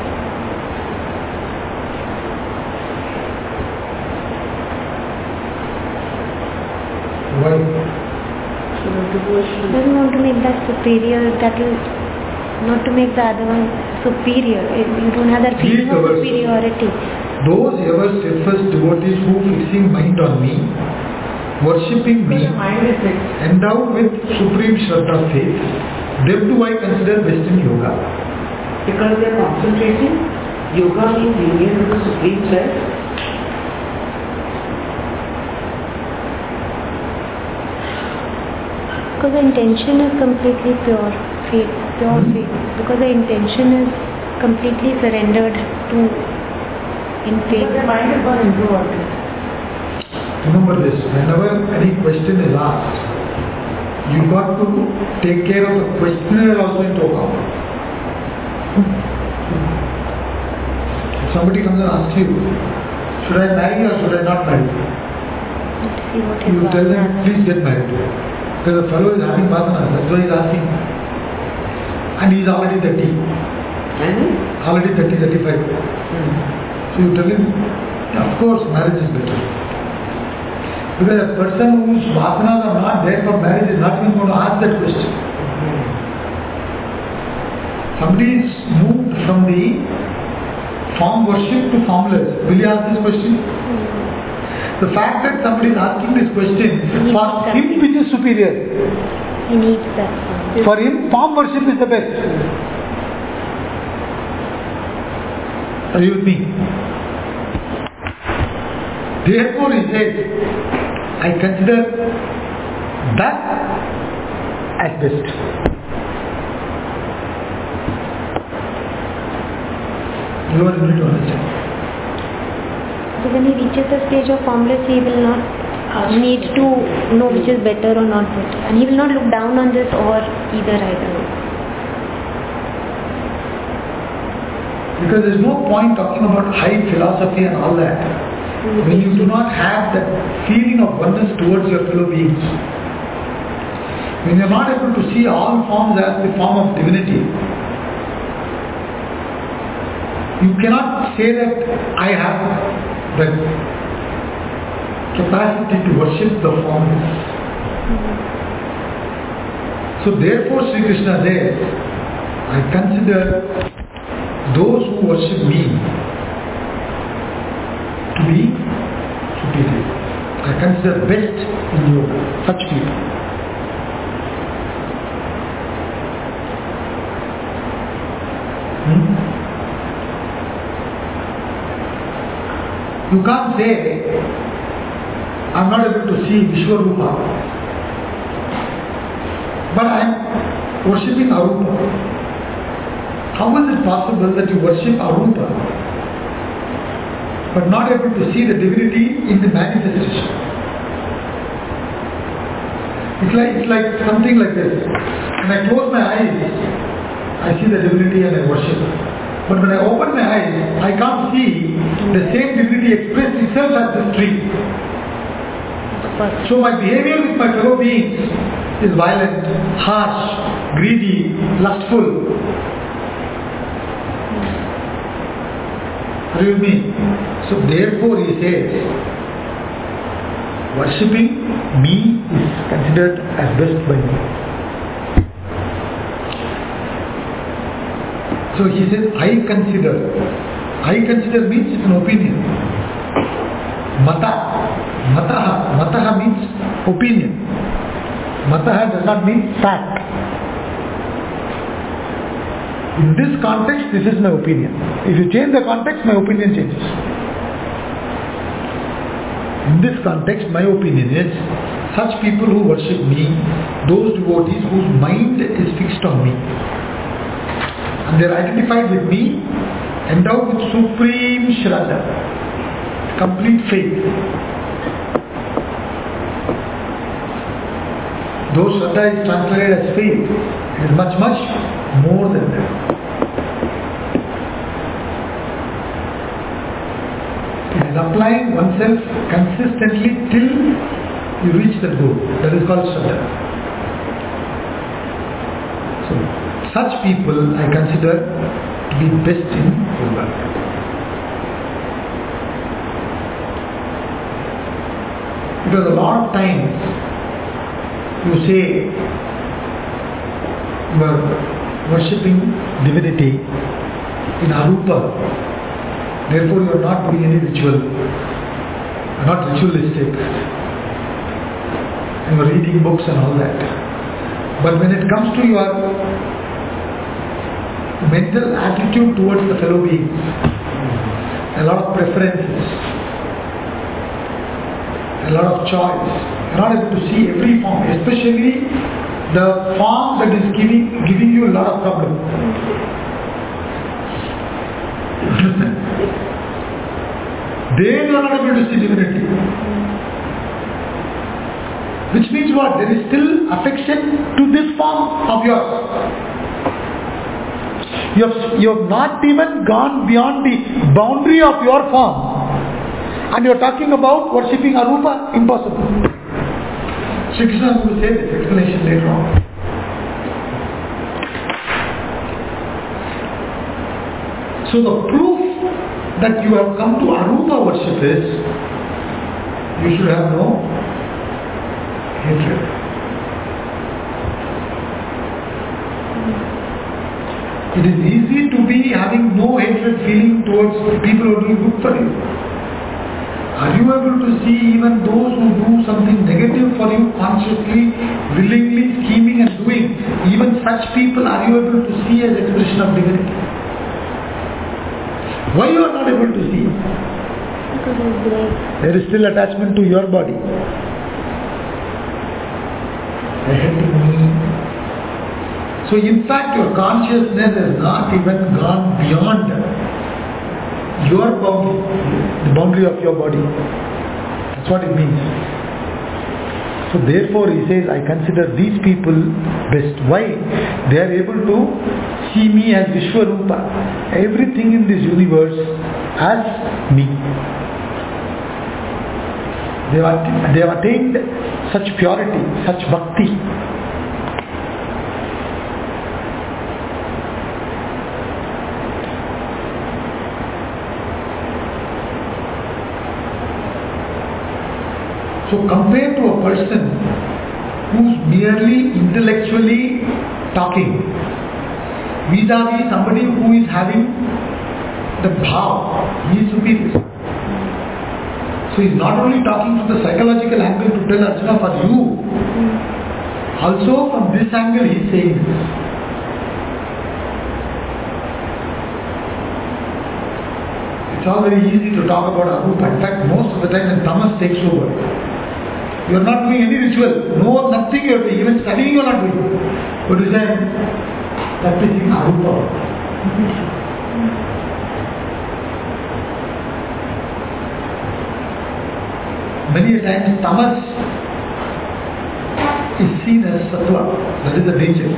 Why? So the devotion. Doesn't want to make that superior, that will not to make the other one superior. You don't have that Read feeling the of verse. superiority. Those ever steadfast devotees who fixing mind on me, worshipping So me, the mind is fixed. endowed with supreme Shraddha faith, them do I consider best in yoga. Because they are concentrating, yoga means union with the Supreme Self. Because the intention is completely pure faith, pure Hmm. faith. Because the intention is completely surrendered to in So faith. the mind is not introverted. Remember this, whenever any question is asked, you got to take care of the questioner also into account. If somebody comes and asks you, should I marry or should I not marry? Let's see what his You tell them, Bhavana is. please get married. Because the fellow is having bhavana, that's why he's asking. And he's already thirty, And already thirty, thirty-five. So you tell him, of course, marriage is better. Because a person whose bhavanas are not there for marriage is not even going to ask that question. Somebody is moved from the form worship to formless. Will you ask this question? The fact that somebody is asking this question, for him which is superior? He needs that. For him, form worship is the best. Are you with me? Therefore, he says, I consider that as best. You are able to understand. So when he reaches the stage of formless, he will not uh, need to know which is better or not better. And he will not look down on this or either either. Because there is no point talking about high philosophy and all that when you do not have that feeling of oneness towards your fellow beings. When you are not able to see all forms as the form of divinity, you cannot say that I have the capacity to worship the formless. So therefore Sri Krishna says, I consider those who worship me to be superior. I consider best in yoga, such people. Hmm? You can't say, I'm not able to see Vishwarupa, but I'm worshipping Arupa. How is it possible that you worship Arupa but not able to see the divinity in the manifestation? It's like, it's like something like this. When I close my eyes, I see the divinity and I worship. But when I open my eyes, I can't see the same divinity expressed itself as this tree. So my behavior with my fellow beings is violent, harsh, greedy, lustful. Are you with me? So therefore he says, worshipping me is considered as best by me. So he says, I consider. I consider means it's an opinion. Mata. Mataha. Mataha means opinion. Mataha does not mean fact. In this context, this is my opinion. If you change the context, my opinion changes. In this context, my opinion is, such people who worship me, those devotees whose mind is fixed on me, and they are identified with me, endowed with supreme Shraddha, complete faith. Though Shraddha is translated as faith, it is much, much more than that. It is applying oneself consistently till you reach that goal. That is called Shraddha. So, such people I consider to be best in the world. Because a lot of times you say you are worshipping divinity in Arupa, therefore you are not doing any ritual, you are not ritualistic, you are reading books and all that. But when it comes to your mental attitude towards the fellow beings, a lot of preferences, a lot of choice, you are not able to see every form, especially the form that is giving giving you a lot of problem. There you are not able to see divinity. Which means what? There is still affection to this form of yours. You have, you have not even gone beyond the boundary of your form. And you are talking about worshipping Arupa? Impossible. Sri Krishna will say this explanation later on. So the proof that you have come to Arupa worship is, you should have no hatred. It is easy to be having no hatred feeling towards people who are doing good for you. Are you able to see even those who do something negative for you consciously, willingly, scheming and doing? Even such people are you able to see as expression of divinity? Why you are not able to see? Because of grace. There is still attachment to your body. So in fact your consciousness has not even gone beyond your boundary, the boundary of your body. That's what it means. So therefore he says, I consider these people best. Why? They are able to see me as Vishwarupa, everything in this universe as me. They have, they have attained such purity, such bhakti. So compared to a person who's merely intellectually talking, vis-a-vis somebody who is having the bhav, he is superior. So he's not only talking from the psychological angle to tell Arjuna for you, also from this angle he is saying this. It's all very easy to talk about Arupa. In fact, most of the time when tamas takes over, you are not doing any ritual. No, nothing you are doing. Even studying you are not doing. What is that? Practicing arupa. Many times tamas is seen as sattva. That is the danger.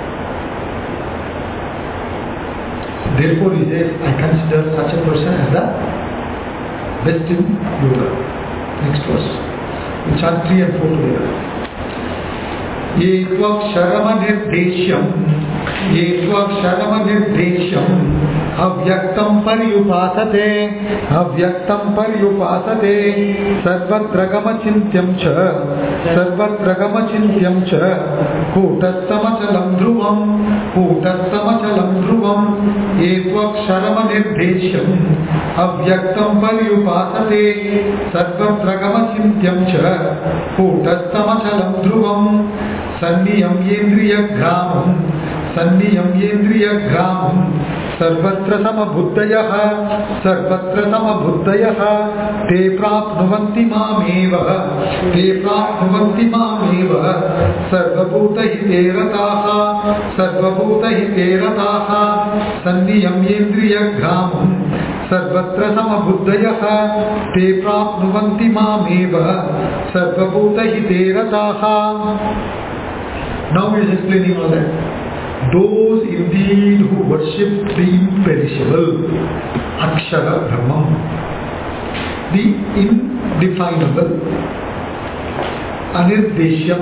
Therefore he says, I consider such a person as the best in yoga. Next verse. We chant three and four together. Ye tvakshara nirdeshyam Ye tvakshara nirdeshyam Avyaktam paryupasate Avyaktam paryupasate Sarvatra gama chintyam cha Sarvatra gama chintyam cha Kutastamachalam dhruvam Kutastamachalam dhruvam Ye tvakshara nirdeshyam Avyaktam paryupasate Sarvatra gama chintyam cha Kutastamachalam dhruvam Sanniyam yendriya gramam Sanniyam yendriya gramam Sarvatra samabuddhayaha Sarvatra samabuddhayaha Te prapnuvanti mameva Te prapnuvanti mameva Sarvabhuta hite rataha Sarvabhuta hite rataha Sanniyam yendriya gramam Sarvatra samabuddhayaha Te prapnuvanti mameva Sarvabhuta hite rataha. Now he is explaining all that. Those indeed who worship the imperishable, Akshara Brahman, the indefinable, Anirdeshyam,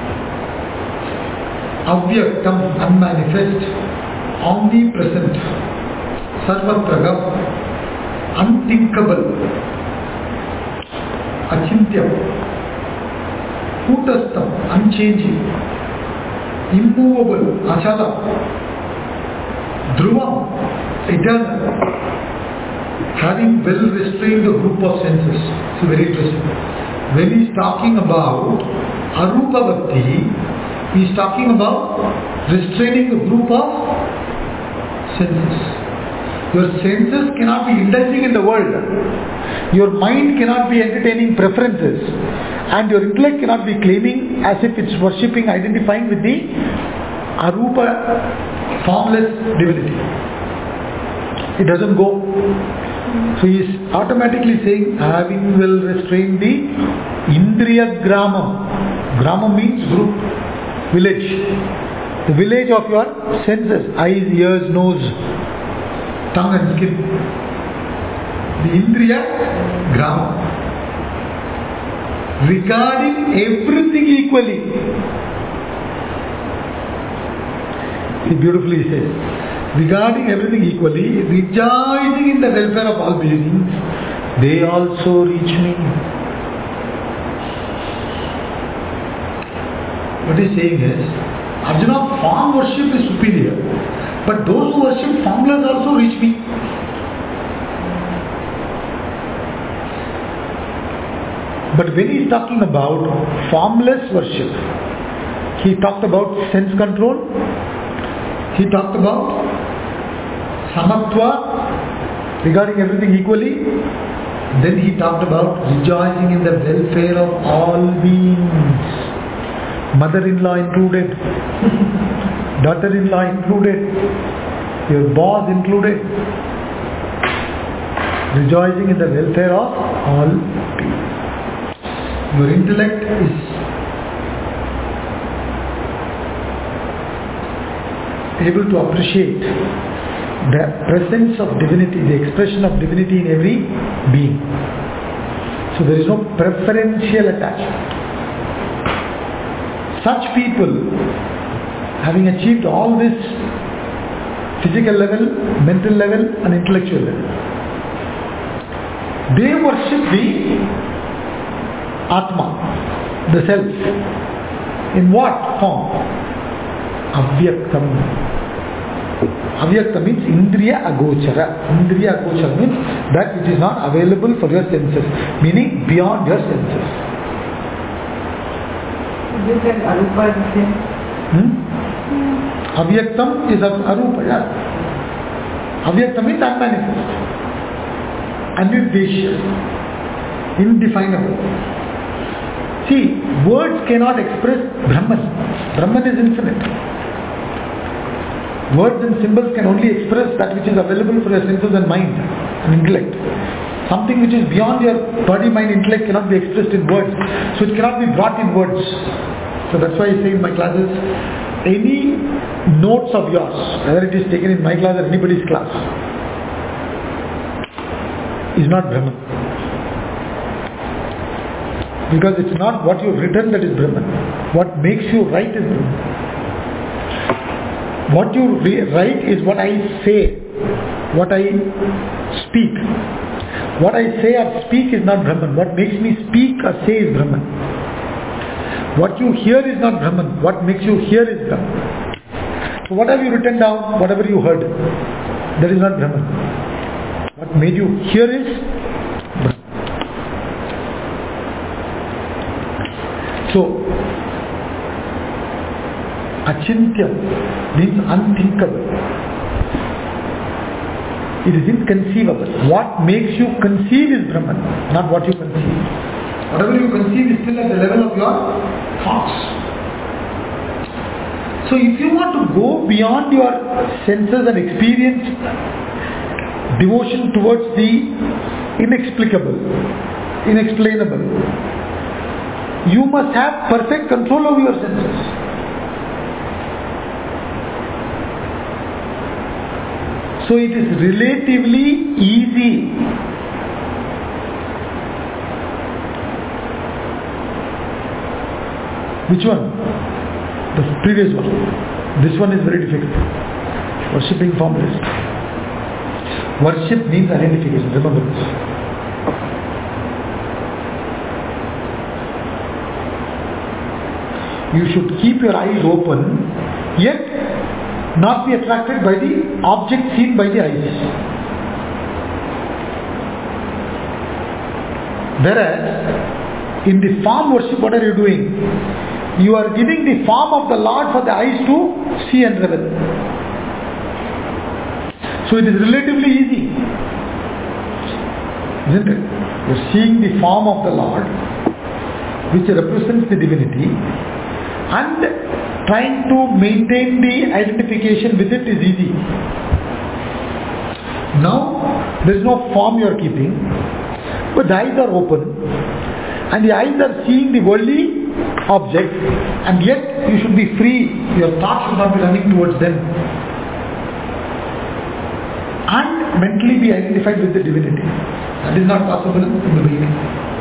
Avyaktam, unmanifest, omnipresent, Sarvatragam, unthinkable, Achintyam, Kutastam, unchanging, immovable, achala, dhruvam, eternal, having well restrained the group of senses. It's very interesting. When he is talking about arupa bhakti, he is talking about restraining the group of senses. Your senses cannot be indulging in the world. Your mind cannot be entertaining preferences. And your intellect cannot be claiming as if it's worshipping, identifying with the arupa, formless divinity. It doesn't go. So he is automatically saying, having will restrain the indriya gramam. Gramam means group, village. The village of your senses, eyes, ears, nose, tongue and skin. The indriya gramam. Regarding everything equally. He beautifully says, regarding everything equally, rejoicing in the welfare of all beings, they also reach me. What he is saying is, Arjuna, form worship is superior, but those who worship formless also reach me. But when he is talking about formless worship, he talked about sense control, he talked about samatva, regarding everything equally, then he talked about rejoicing in the welfare of all beings, mother-in-law included, daughter-in-law included, your boss included, rejoicing in the welfare of all beings. Your intellect is able to appreciate the presence of divinity, the expression of divinity in every being. So there is no preferential attachment. Such people, having achieved all this physical level, mental level and intellectual level, they worship the Atma, the self. In what form? Avyaktam. Avyaktam means Indriya Agochara. Indriya Agochara means that which is not available for your senses, meaning beyond your senses. This and Arupa is the same. Hmm? Avyaktam is Arupa, yeah. Avyaktam means unmanifest, Anirdeshya, indefinable. See, words cannot express Brahman. Brahman is infinite. Words and symbols can only express that which is available for your senses and mind and intellect. Something which is beyond your body, mind, intellect cannot be expressed in words. So it cannot be brought in words. So that's why I say in my classes, any notes of yours, whether it is taken in my class or anybody's class, is not Brahman. Because it's not what you've written that is Brahman. What makes you write is Brahman. What you re- write is what I say, what I speak. What I say or speak is not Brahman. What makes me speak or say is Brahman. What you hear is not Brahman. What makes you hear is Brahman. So what have you written down, whatever you heard, that is not Brahman. What made you hear is Brahman. So, Achintya means unthinkable. It is inconceivable. What makes you conceive is Brahman, not what you conceive. Whatever you conceive is still at the level of your thoughts. So if you want to go beyond your senses and experience devotion towards the inexplicable, inexplainable, you must have perfect control over your senses. So it is relatively easy which one? The previous one. This one is very difficult. Worshipping formless. Worship means identification. Remember this. You should keep your eyes open, yet not be attracted by the object seen by the eyes. Whereas, in the form worship, what are you doing? You are giving the form of the Lord for the eyes to see and revel. So it is relatively easy, isn't it? You are seeing the form of the Lord, which represents the divinity, and trying to maintain the identification with it is easy. Now, there is no form you are keeping, but the eyes are open, and the eyes are seeing the worldly object, and yet you should be free. Your thoughts should not be running towards them, and mentally be identified with the divinity. That is not possible in the beginning.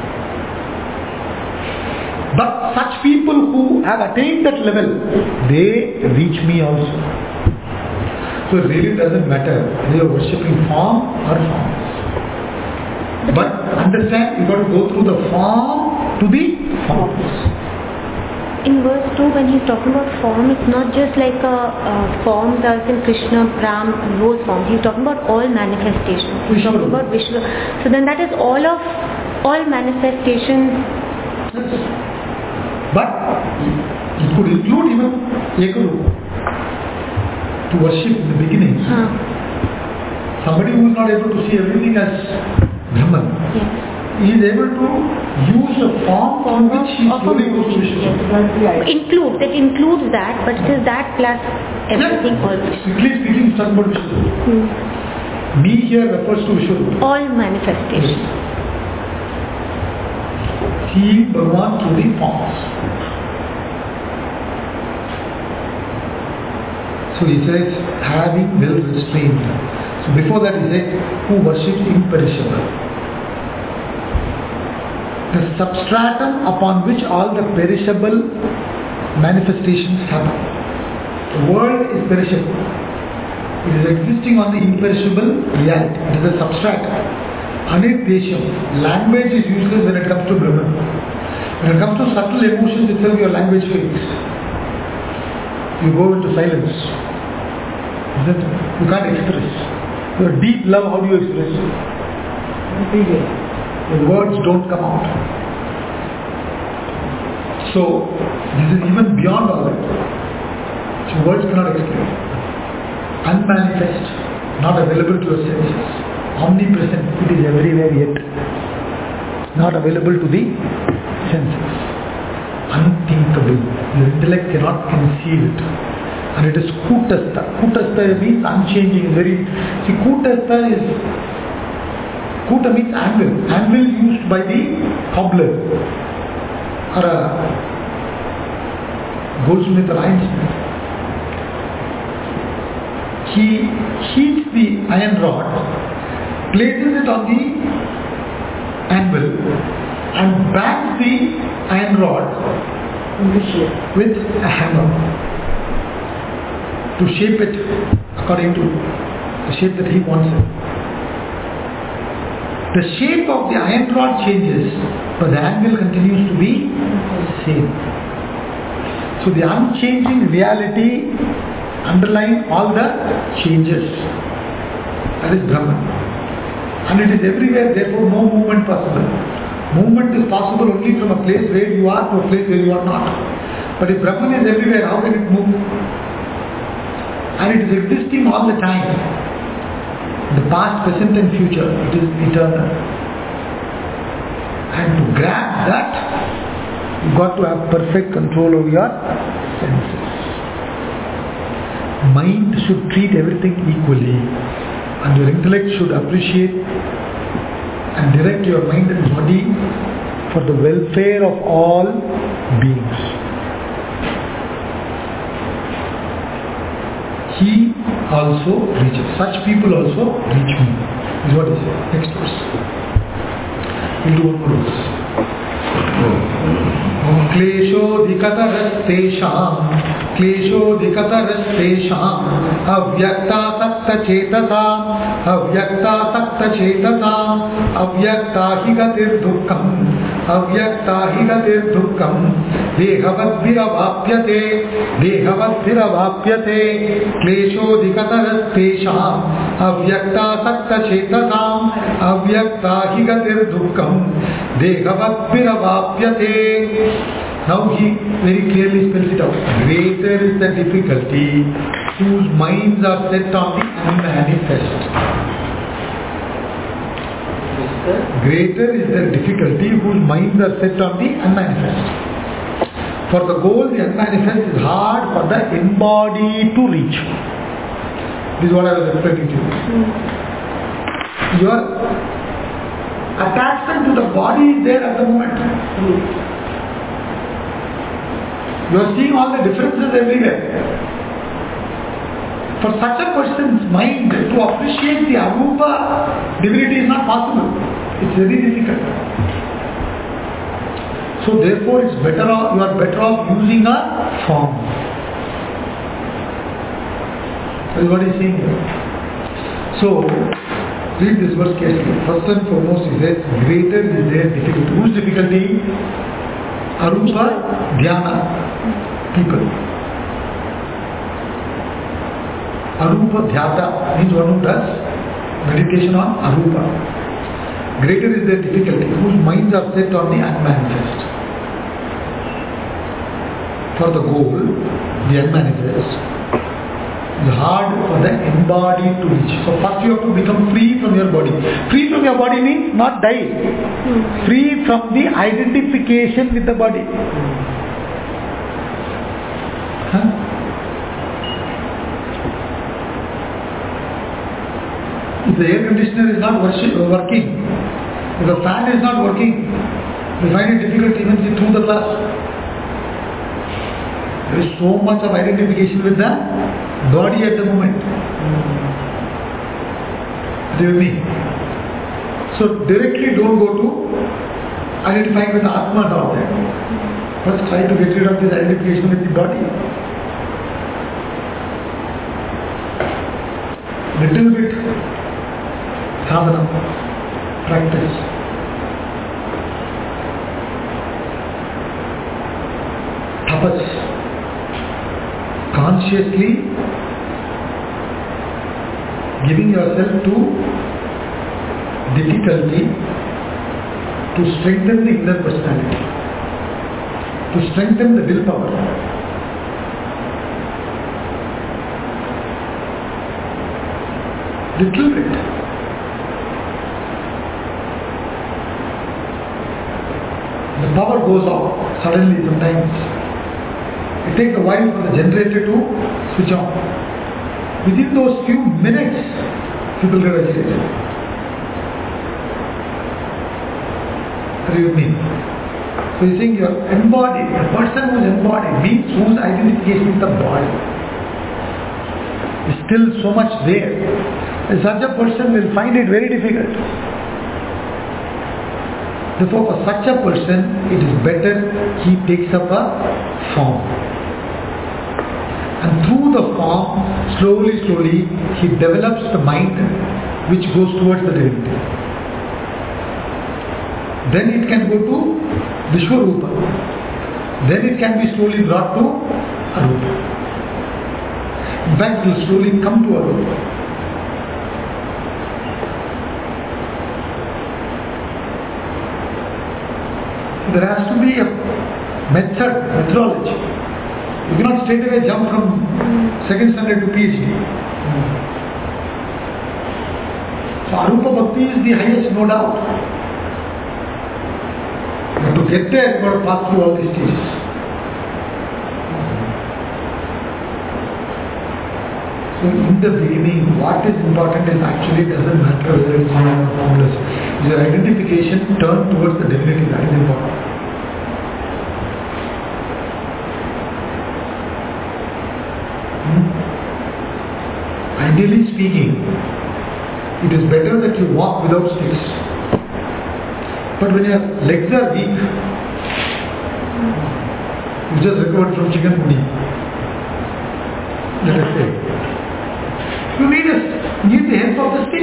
But such people who have attained that level, they reach me also. So it really doesn't matter whether you are worshipping form or forms. But understand, you got to go through the form to the forms. In verse two, when he's talking about form, it's not just like a, a form as in Krishna, Ram, those forms. He's talking about all manifestations. He's talking about Vishnu. So then that is all of all manifestations. Yes. But it could include even Ekarupa. To worship in the beginning. Huh. Somebody who is not able to see everything as Brahman. Yes. He is able to use the form from which he slowly goes to Vishnu. Include, that includes that, but it is that plus everything yes. also. Strictly speaking, it's talking about Vishnu. Hmm. Me here refers to Vishnu. All manifestations. Yes. Seeing Bhagavan through the forms. So he says, having well restrained. So before that he said, who worships imperishable. The substratum upon which all the perishable manifestations happen. The world is perishable. It is existing on the imperishable reality. It is a substratum. Anidesham. Language is useless when it comes to Brahman. When it comes to subtle emotions itself, your language fails. You go into silence. You can't express. Your deep love, how do you express? The words don't come out. So, this is even beyond all that. So words cannot explain. Unmanifest, not available to your senses. Omnipresent, it is everywhere yet. Not available to the senses. Unthinkable. Your intellect cannot conceive it. and it is Kutastha. Kutastha means unchanging. Very see, Kutastha is Kuta means anvil. Anvil used by the cobbler or a goldsmith or ironsmith. He heats the iron rod, places it on the anvil, and bangs the iron rod with a hammer to shape it according to the shape that he wants it. The shape of the iron rod changes, but the anvil continues to be the same. So the unchanging reality underlying all the changes, that is Brahman. And it is everywhere, therefore no movement possible. Movement is possible only from a place where you are to a place where you are not. But if Brahman is everywhere, how can it move? And it is existing all the time. The past, present and future, it is eternal. And to grab that, you got to have perfect control over your senses. Mind should treat everything equally, and your intellect should appreciate and direct your mind and body for the welfare of all beings. He also reaches. Such people also reach me. Is what he says. Next verse. We'll do one more verse. क्लेशोऽधिकतरस्तेषां क्लेशोऽधिकतरस्तेषाम् अव्यक्तासक्तचेतसाम् अव्यक्तासक्तचेतसाम् अव्यक्ता हि गतिर्दुःखम् अव्यक्ता हि गतिर्दुःखम् देहवद्भिरवाप्यते देहवद्भिरवाप्यते क्लेशोऽधिकतरस्तेषाम् अव्यक्तासक्तचेतसाम् अव्यक्ता हि गतिर्दुःखम् देहवद्भिरवाप्यते. Now he very clearly spells it out. Greater is the difficulty whose minds are set on the unmanifest. Greater is the difficulty whose minds are set on the unmanifest. For the goal, the unmanifest is hard for the embodied to reach. This is what I was explaining to you. Your attachment to the body is there at the moment. You are seeing all the differences everywhere. For such a person's mind to appreciate the Arupa divinity is not possible. It's very difficult. So therefore it's better off, you are better off using a form. That is what he is saying here. So read this verse carefully. First and foremost he says, greater is their difficulty. Whose difficulty? Arupa Dhyana people. Arupa Dhyata means one who does meditation on Arupa. Greater is their difficulty, whose minds are set on the unmanifest. For the goal, the unmanifest, is hard for the embodied to reach. So first you have to become free from your body. Free from your body means not die. Free from the identification with the body. Huh? If the air conditioner is not working, if the fan is not working, we find it difficult to even see through the glass. There is so much of identification with the body at the moment. Do you mean? So directly don't go to identifying with the Atma down there. First try to get rid of this identification with the body. Little bit sadhana, practice. Tapas. Consciously giving yourself to difficulty to strengthen the inner personality, to strengthen the willpower. Little bit. The power goes off suddenly sometimes. It takes a while for the generator to switch on. Within those few minutes, people get agitated. Are you with me? So you think you're embodied. The person who is embodied means whose identification is the body. Is still so much there. And such a person will find it very difficult. Therefore, for such a person, it is better he takes up a form. And through the form, slowly, slowly, he develops the mind which goes towards the divinity. Then it can go to Vishwarupa. Then it can be slowly brought to Arupa. In fact, it will slowly come to Arupa. There has to be a method, methodology. You cannot straight away jump from second standard to PhD. So Arupa Bhakti is the highest, no doubt. But to get there, you have got to pass through all these stages. So in the beginning, what is important is actually doesn't matter whether it's form or formless. Your identification turned towards the divinity, that is important. Hmm? Ideally speaking, it is better that you walk without sticks. But when your legs are weak, you just recovered from chikungunya, let us say, you need, a, need the help of the stick.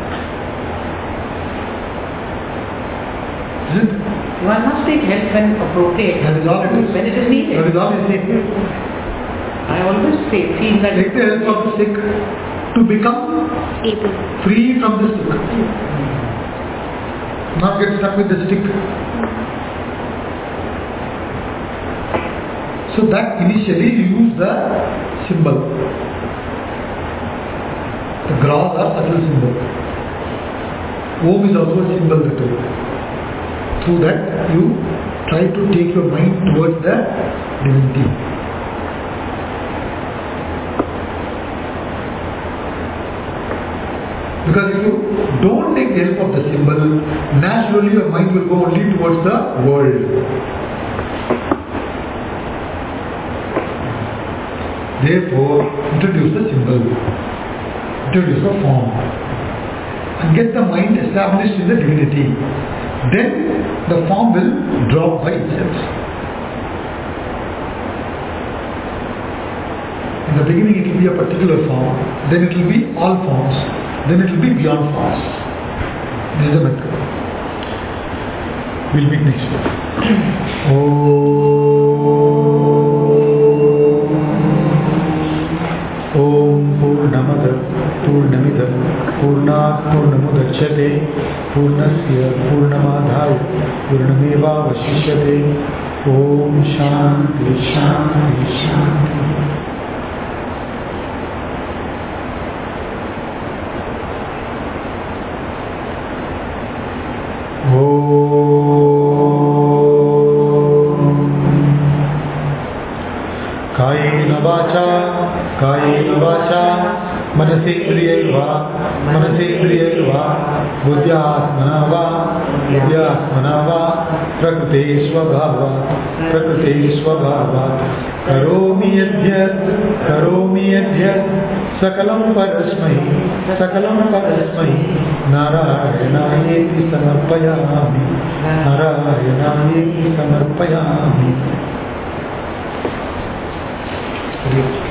Isn't it? One must take help when appropriate. That is all it is. When it is needed. That is all it is. I always say, feel that Take the help of the stick to become able. free from the stick. Not get stuck with the stick. So that initially you use the symbol. The gross or subtle symbol. Om is also a symbol that way. Through that you try to take your mind towards the divinity. Because if you don't take the help of the symbol, naturally your mind will go only towards the world. Therefore, introduce the symbol, introduce the form, and get the mind established in the divinity. Then the form will drop by itself. In the beginning it will be a particular form, then it will be all forms, then it will be beyond forms. This is the method. We'll meet next week. Om Purnamada Purnamida Purnat Purnamudachyate Purnasya Purnamadhaya Purnameva Vashishyate. Om Shanti Shanti Shanti. कायेन वाचा कायेन वाचा मनसेन्द्रियैर्वा मनसेन्द्रियैर्वा बुद्ध्यात्मना वा बुद्ध्यात्मना वा प्रकृते स्वभावात् प्रकृते स्वभावात् करोमि यद्यत् करोमि यद्यत् सकलं परस्मै सकलं परस्मै नारायणायेति समर्पयामि नारायणायेति समर्पयामि.